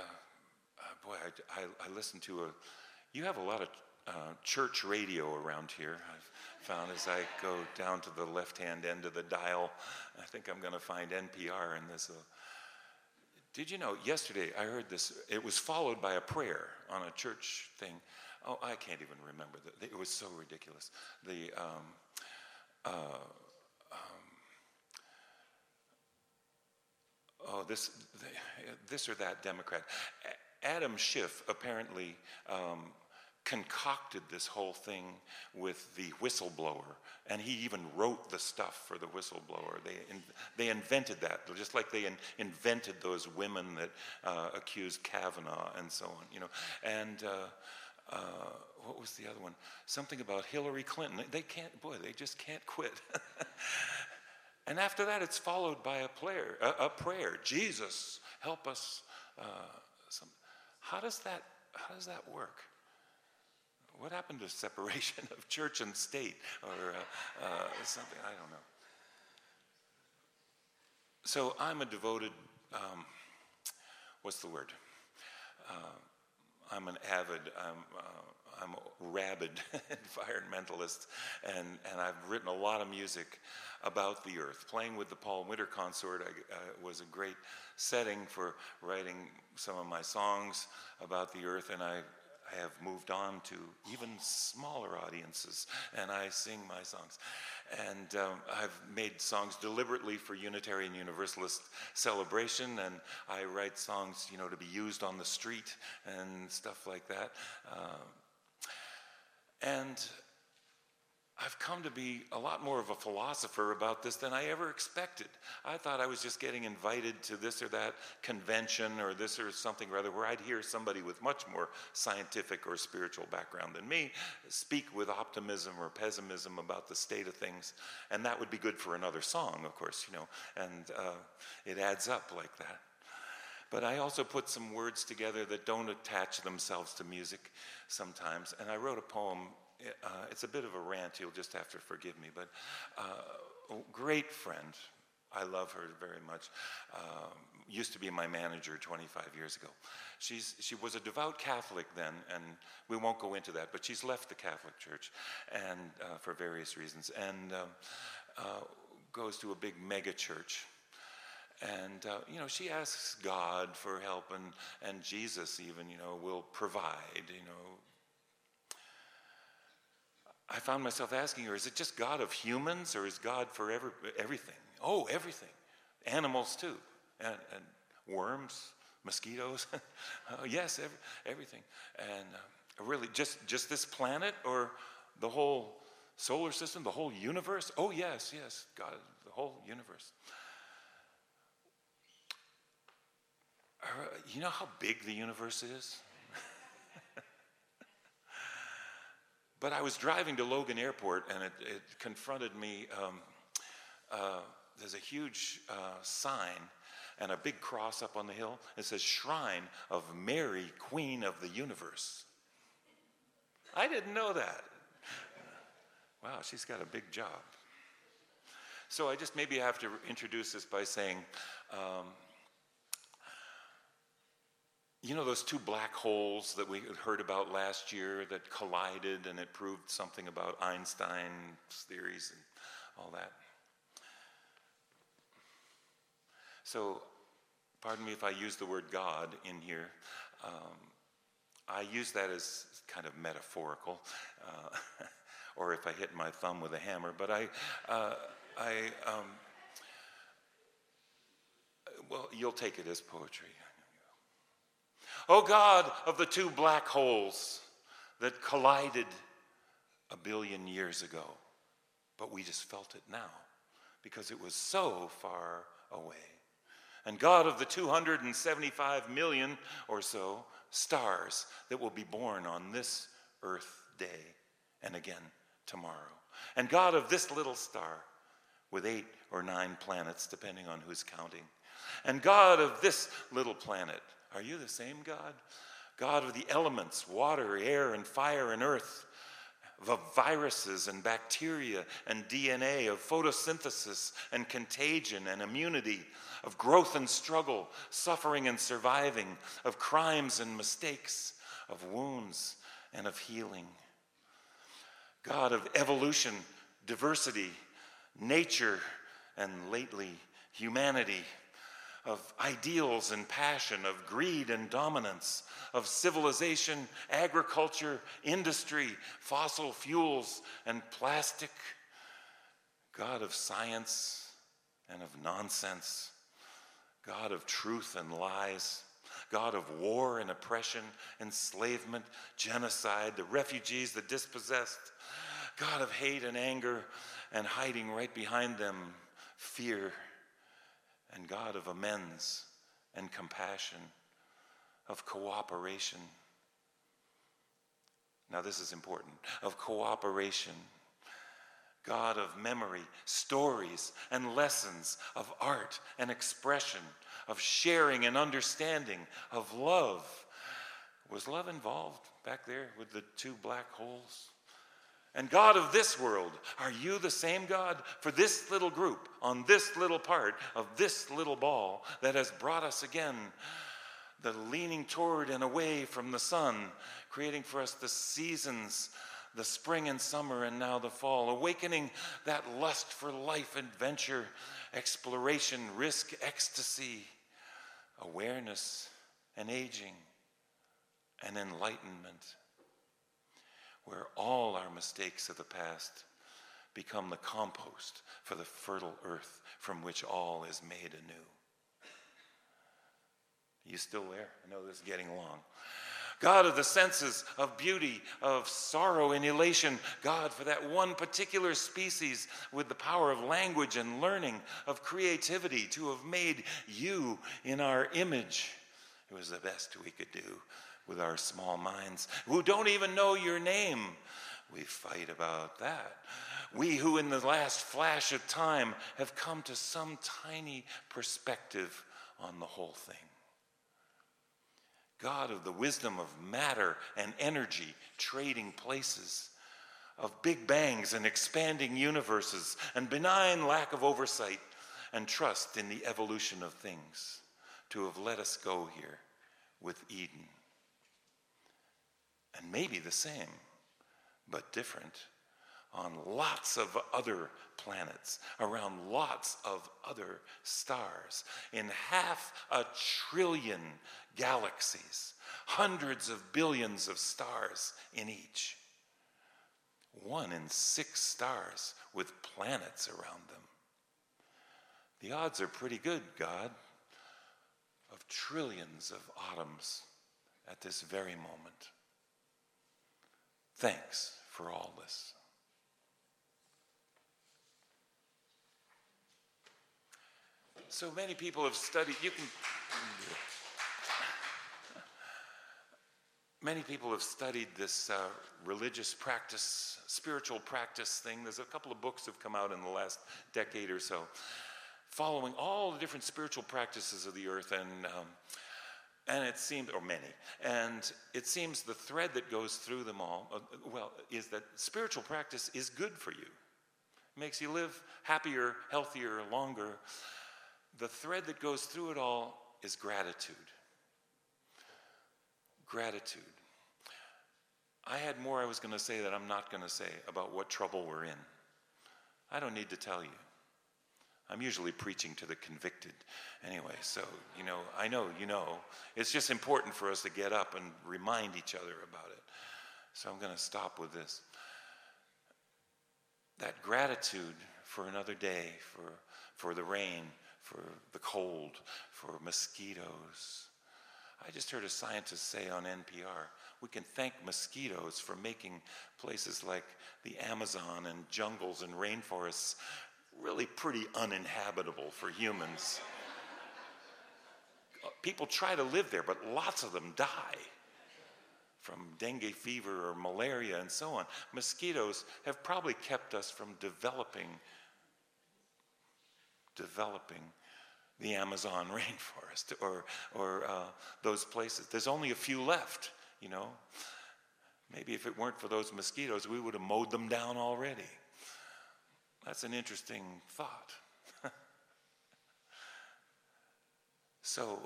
I listen to you have a lot of church radio around here, I've found as I go down to the left-hand end of the dial. I think I'm going to find NPR in this. Did you know, yesterday I heard this, it was followed by a prayer on a church thing. Oh, I can't even remember. It was so ridiculous. This or that Democrat. Adam Schiff apparently concocted this whole thing with the whistleblower, and he even wrote the stuff for the whistleblower. They invented that, just like they invented those women that accused Kavanaugh and so on, you know. And what was the other one? Something about Hillary Clinton. They just can't quit. And after that, it's followed by a prayer. Jesus, help us. How does that work? What happened to separation of church and state, or something? I don't know. So I'm a devoted. What's the word? I'm an avid. I'm a rabid environmentalist, and I've written a lot of music about the earth. Playing with the Paul Winter Consort was a great setting for writing some of my songs about the earth, and I have moved on to even smaller audiences, and I sing my songs. And I've made songs deliberately for Unitarian Universalist celebration, and I write songs, you know, to be used on the street and stuff like that. And I've come to be a lot more of a philosopher about this than I ever expected. I thought I was just getting invited to this or that convention or this or something rather, where I'd hear somebody with much more scientific or spiritual background than me speak with optimism or pessimism about the state of things. And that would be good for another song, of course, you know, and it adds up like that. But I also put some words together that don't attach themselves to music sometimes. And I wrote a poem. It's a bit of a rant, you'll just have to forgive me, but a great friend, I love her very much, used to be my manager 25 years ago. She was a devout Catholic then, and we won't go into that, but she's left the Catholic Church and for various reasons, and goes to a big mega church. And, you know, she asks God for help, and Jesus even, you know, will provide, you know. I found myself asking her, is it just God of humans, or is God for everything? Oh, everything. Animals too. And worms, mosquitoes. Yes, everything. And really, just this planet, or the whole solar system, the whole universe? Oh, yes, God, the whole universe. You know how big the universe is? But I was driving to Logan Airport, and it confronted me. There's a huge sign and a big cross up on the hill. It says, Shrine of Mary, Queen of the Universe. I didn't know that. Wow, she's got a big job. So I just maybe have to introduce this by saying, you know those two black holes that we heard about last year that collided, and it proved something about Einstein's theories and all that? So, pardon me if I use the word God in here. I use that as kind of metaphorical, or if I hit my thumb with a hammer, but well, you'll take it as poetry. Oh God of the two black holes that collided 1 billion years ago, but we just felt it now because it was so far away. And God of the 275 million or so stars that will be born on this earth day and again tomorrow. And God of this little star with 8 or 9 planets, depending on who's counting. And God of this little planet, are you the same God? God of the elements, water, air, and fire, and earth, of viruses and bacteria and DNA, of photosynthesis and contagion and immunity, of growth and struggle, suffering and surviving, of crimes and mistakes, of wounds and of healing. God of evolution, diversity, nature, and lately humanity, of ideals and passion, of greed and dominance, of civilization, agriculture, industry, fossil fuels, and plastic. God of science and of nonsense. God of truth and lies. God of war and oppression, enslavement, genocide, the refugees, the dispossessed. God of hate and anger, and hiding right behind them, fear. And God of amends and compassion, of cooperation. Now this is important, of cooperation. God of memory, stories and lessons, of art and expression, of sharing and understanding, of love. Was love involved back there with the 2 black holes? And God of this world, are you the same God for this little group, on this little part of this little ball that has brought us again, the leaning toward and away from the sun, creating for us the seasons, the spring and summer and now the fall, awakening that lust for life, adventure, exploration, risk, ecstasy, awareness and aging and enlightenment, where all our mistakes of the past become the compost for the fertile earth from which all is made anew. You still there? I know this is getting long. God of the senses, of beauty, of sorrow and elation. God for that one particular species with the power of language and learning, of creativity, to have made you in our image. It was the best we could do with our small minds, who don't even know your name. We fight about that. We who in the last flash of time have come to some tiny perspective on the whole thing. God of the wisdom of matter and energy trading places, of big bangs and expanding universes, and benign lack of oversight and trust in the evolution of things, to have let us go here with Eden. And maybe the same, but different, on lots of other planets, around lots of other stars, in 500 billion galaxies, hundreds of billions of stars in each. 1 in 6 stars with planets around them. The odds are pretty good, God, of trillions of atoms at this very moment. Thanks for all this. So many people have studied, many people have studied this religious practice, spiritual practice thing. There's a couple of books have come out in the last decade or so, following all the different spiritual practices of the earth, and it seems, or many, and it seems the thread that goes through them all, is that spiritual practice is good for you. It makes you live happier, healthier, longer. The thread that goes through it all is gratitude. Gratitude. I had more I was going to say that I'm not going to say about what trouble we're in. I don't need to tell you. I'm usually preaching to the convicted anyway, so, I know you know. It's just important for us to get up and remind each other about it. So I'm going to stop with this. That gratitude for another day, for the rain, for the cold, for mosquitoes. I just heard a scientist say on NPR, we can thank mosquitoes for making places like the Amazon and jungles and rainforests really pretty uninhabitable for humans. People try to live there, but lots of them die. dengue fever or malaria and so on. Mosquitoes have probably kept us from developing the Amazon rainforest or those places. There's only a few left, you know. Maybe if it weren't for those mosquitoes, we would have mowed them down already. That's an interesting thought. So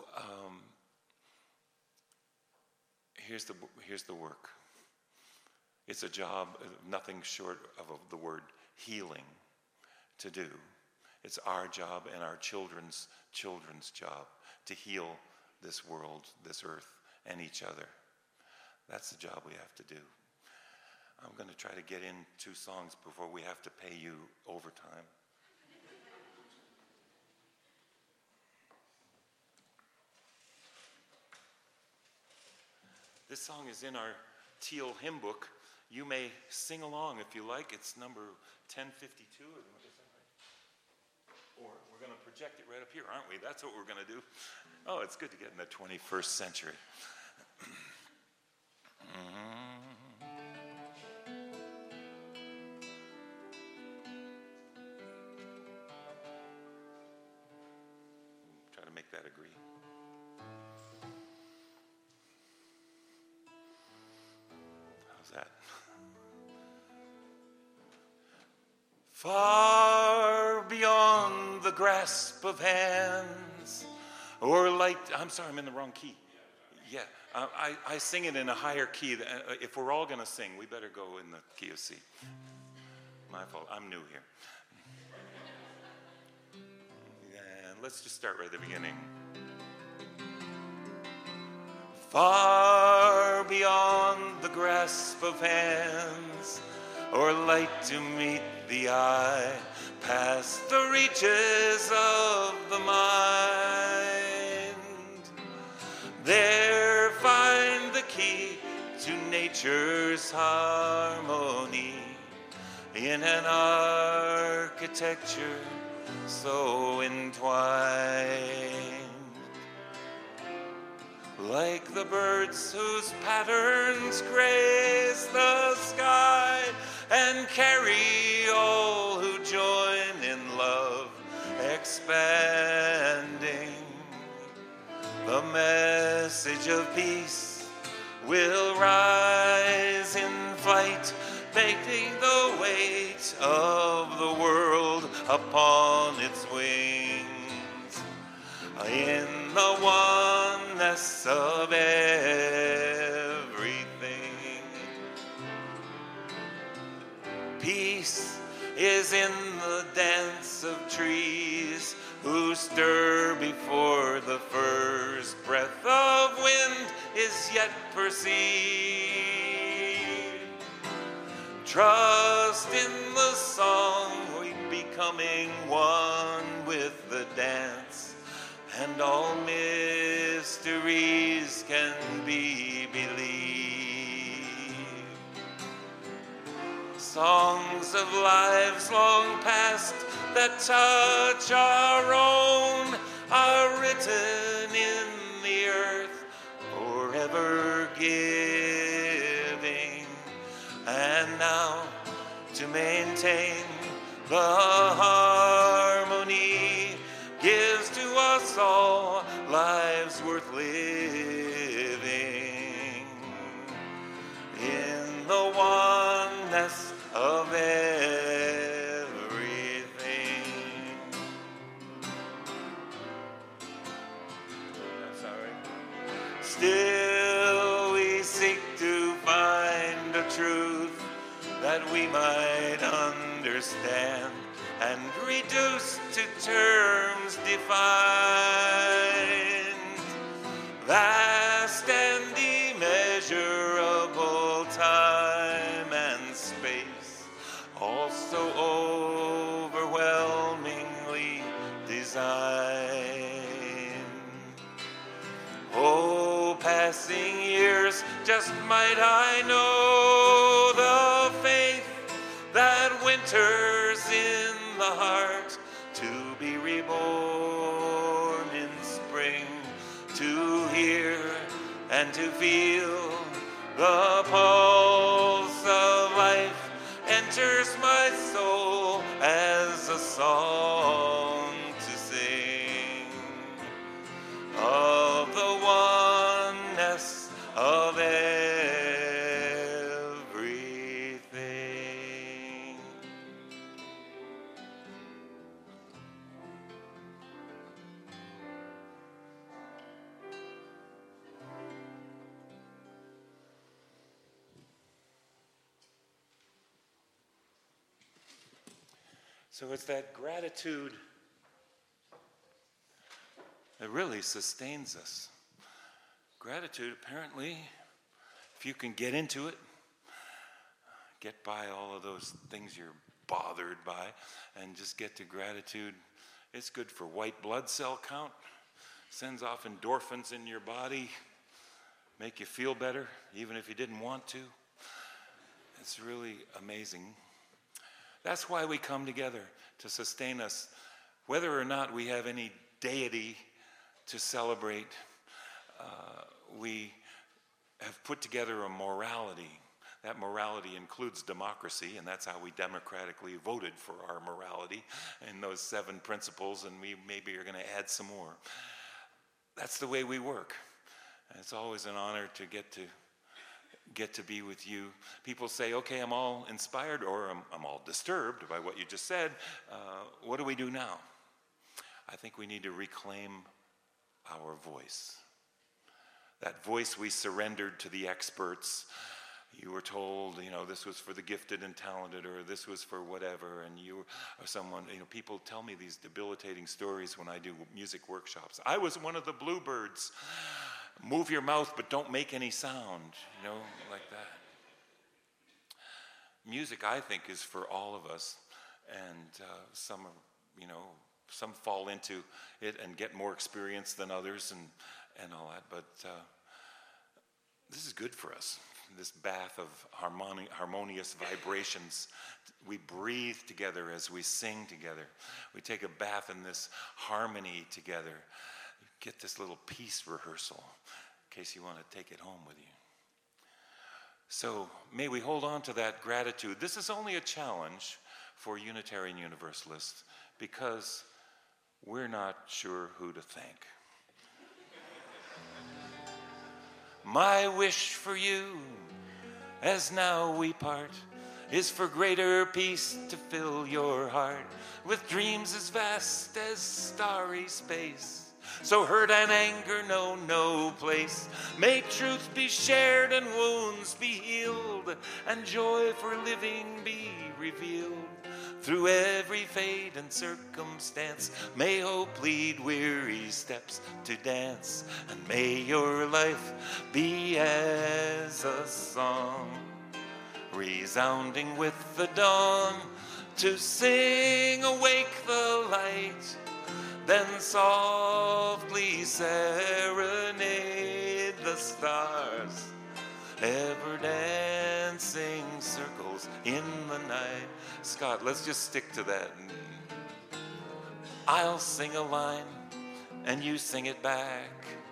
here's the work. It's a job, nothing short of the word healing to do. It's our job and our children's job to heal this world, this earth, and each other. That's the job we have to do. I'm going to try to get in 2 songs before we have to pay you overtime. This song is in our teal hymn book. You may sing along if you like. It's number 1052. Or we're going to project it right up here, aren't we? That's what we're going to do. Oh, it's good to get in the 21st century. Try to make that agree. How's that? Far beyond the grasp of hands, or light. I'm sorry, I'm in the wrong key. Yeah, I sing it in a higher key. If we're all going to sing, we better go in the key of C. My fault. I'm new here. And let's just start right at the beginning. Far beyond the grasp of hands, or light to meet the eye, past the reaches of the mind. There find the key to nature's harmony in an architecture so entwined. Like the birds whose patterns grace the sky and carry all who join in love expanding. The message of peace will rise in flight, making the weight of the world upon its wings. In the oneness of everything, peace is in the dance of trees who stir before the first breath of wind is yet perceived. Trust in the song, we becoming one with the dance, and all mysteries can be believed. Songs of lives long past that touch our own are written in the earth, forever giving. And now, to maintain the harmony, gives to us all lives worth living in the oneness of everything. Sorry. Still we seek to find a truth that we might understand and reduce to terms defined. Vast and immeasurable time and space, also overwhelmingly designed. Oh, passing years, just might I know the faith that winters in the heart, to be reborn in spring, to hear and to feel The pulse of life enters my soul as a song to sing of the oneness of everything. So it's that gratitude that really sustains us. Gratitude, apparently, if you can get into it, get by all of those things you're bothered by, and just get to gratitude. It's good for white blood cell count, sends off endorphins in your body, make you feel better, even if you didn't want to. It's really amazing. That's why we come together, to sustain us, whether or not we have any deity to celebrate. We have put together a morality. That morality includes democracy, and that's how we democratically voted for our morality in those 7 principles, and we maybe are going to add some more. That's the way we work. And it's always an honor to get to be with you. People say, okay, I'm all inspired, or I'm all disturbed by what you just said. What do we do now? I think we need to reclaim our voice. That voice we surrendered to the experts. You were told, this was for the gifted and talented, or this was for whatever, and you or someone, people tell me these debilitating stories when I do music workshops. I was one of the bluebirds. Move your mouth, but don't make any sound, like that. Music, I think, is for all of us, and some fall into it and get more experience than others and all that, but this is good for us, this bath of harmonious vibrations. We breathe together as we sing together. We take a bath in this harmony together. Get this little peace rehearsal in case you want to take it home with you. So may we hold on to that gratitude. This is only a challenge for Unitarian Universalists because we're not sure who to thank. My wish for you, as now we part, is for greater peace to fill your heart with dreams as vast as starry space. So hurt and anger know no place. May truth be shared and wounds be healed, and joy for living be revealed. Through every fate and circumstance, may hope lead weary steps to dance, and may your life be as a song, resounding with the dawn, to sing awake the light, then softly serenade the stars, ever dancing circles in the night. Scott, let's just stick to that. I'll sing a line and you sing it back,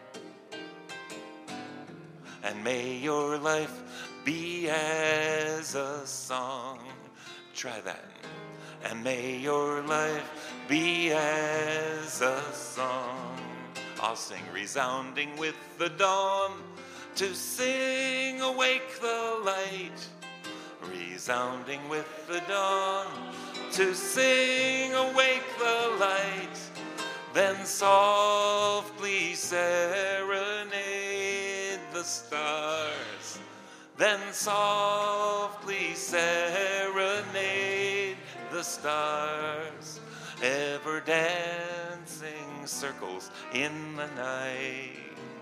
and may your life be as a song. Try that. And may your life be as a song. I'll sing resounding with the dawn, to sing awake the light, resounding with the dawn, to sing awake the light, then softly serenade the stars, then softly serenade the stars, ever dancing circles in the night,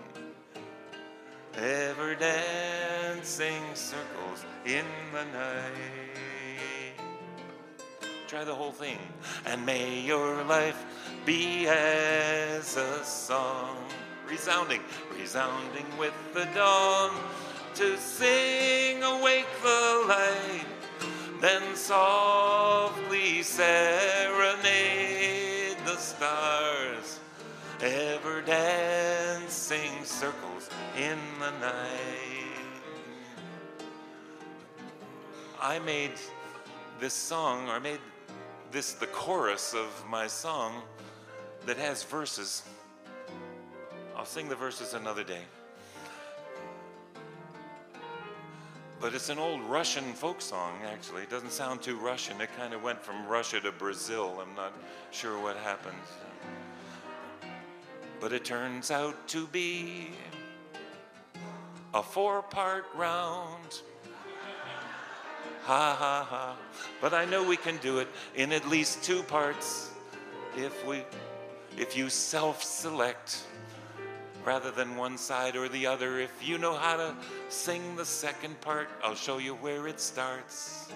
ever dancing circles in the night. Try the whole thing. And may your life be as a song, resounding, resounding with the dawn, to sing awake the light, then softly serenade the stars, ever dancing circles in the night. I made this song, or I made this the chorus of my song that has verses. I'll sing the verses another day. But it's an old Russian folk song, actually. It doesn't sound too Russian. It kind of went from Russia to Brazil. I'm not sure what happened. But it turns out to be a 4-part round. Ha ha ha. But I know we can do it in at least 2 parts if you self-select rather than one side or the other. If you know how to sing the second part, I'll show you where it starts.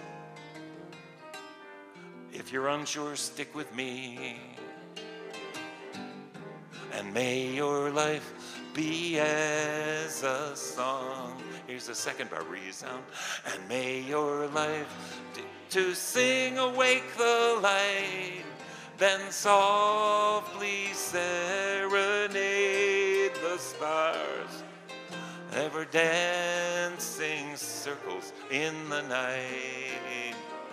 If you're unsure, stick with me. And may your life be as a song. Here's the second part, resound. And may your life to sing awake the light, then softly serenade the stars, ever dancing circles in the night,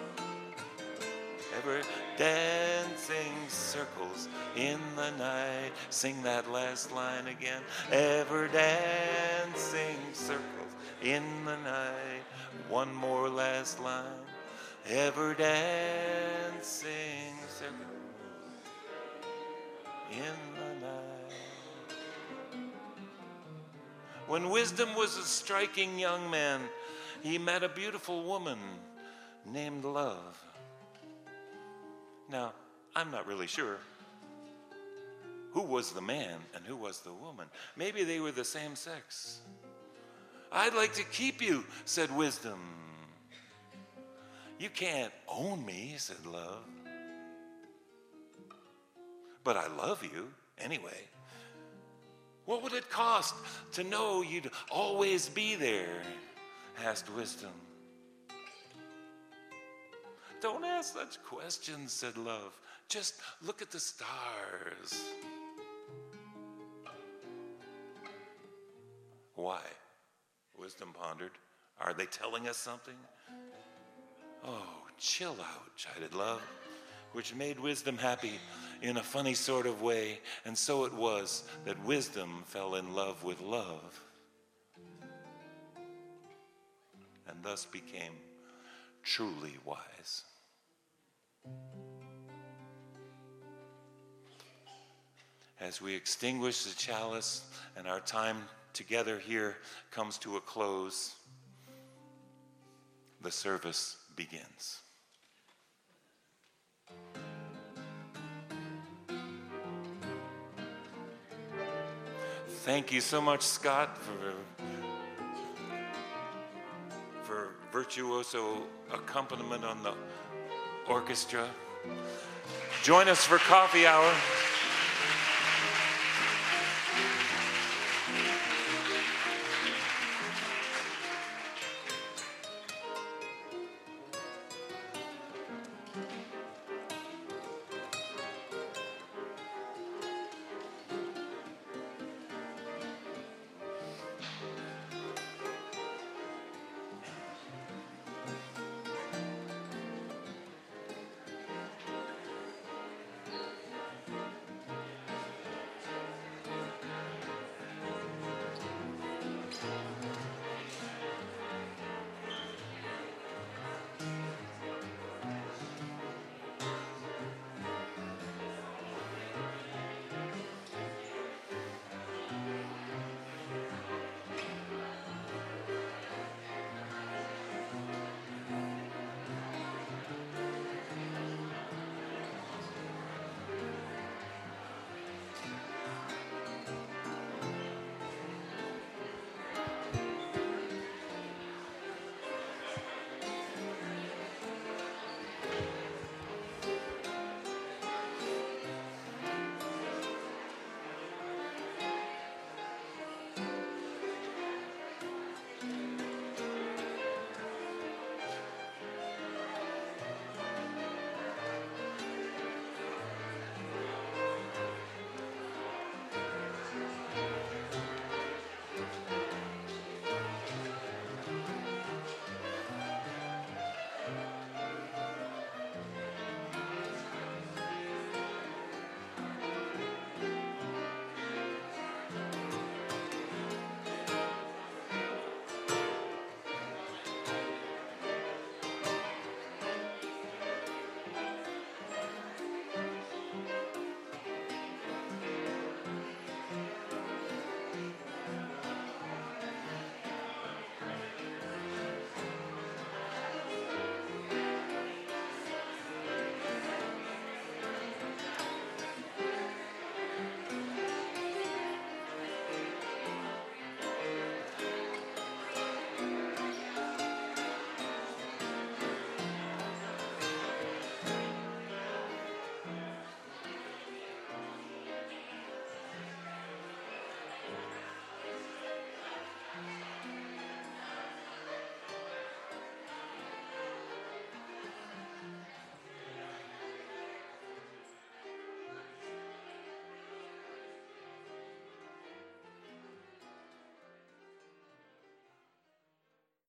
ever dancing circles in the night. Sing that last line again. Ever dancing circles in the night. One more last line. Ever dancing circles in the night. When Wisdom was a striking young man, he met a beautiful woman named Love. Now, I'm not really sure who was the man and who was the woman. Maybe they were the same sex. I'd like to keep you, said Wisdom. You can't own me, said Love. But I love you anyway. What would it cost to know you'd always be there? Asked Wisdom. Don't ask such questions, said Love. Just look at the stars. Why? Wisdom pondered. Are they telling us something? Oh, chill out, chided Love, which made Wisdom happy in a funny sort of way. And so it was that Wisdom fell in love with Love and thus became truly wise. As we extinguish the chalice and our time together here comes to a close, the service begins. Thank you so much, Scott, for virtuoso accompaniment on the orchestra. Join us for coffee hour.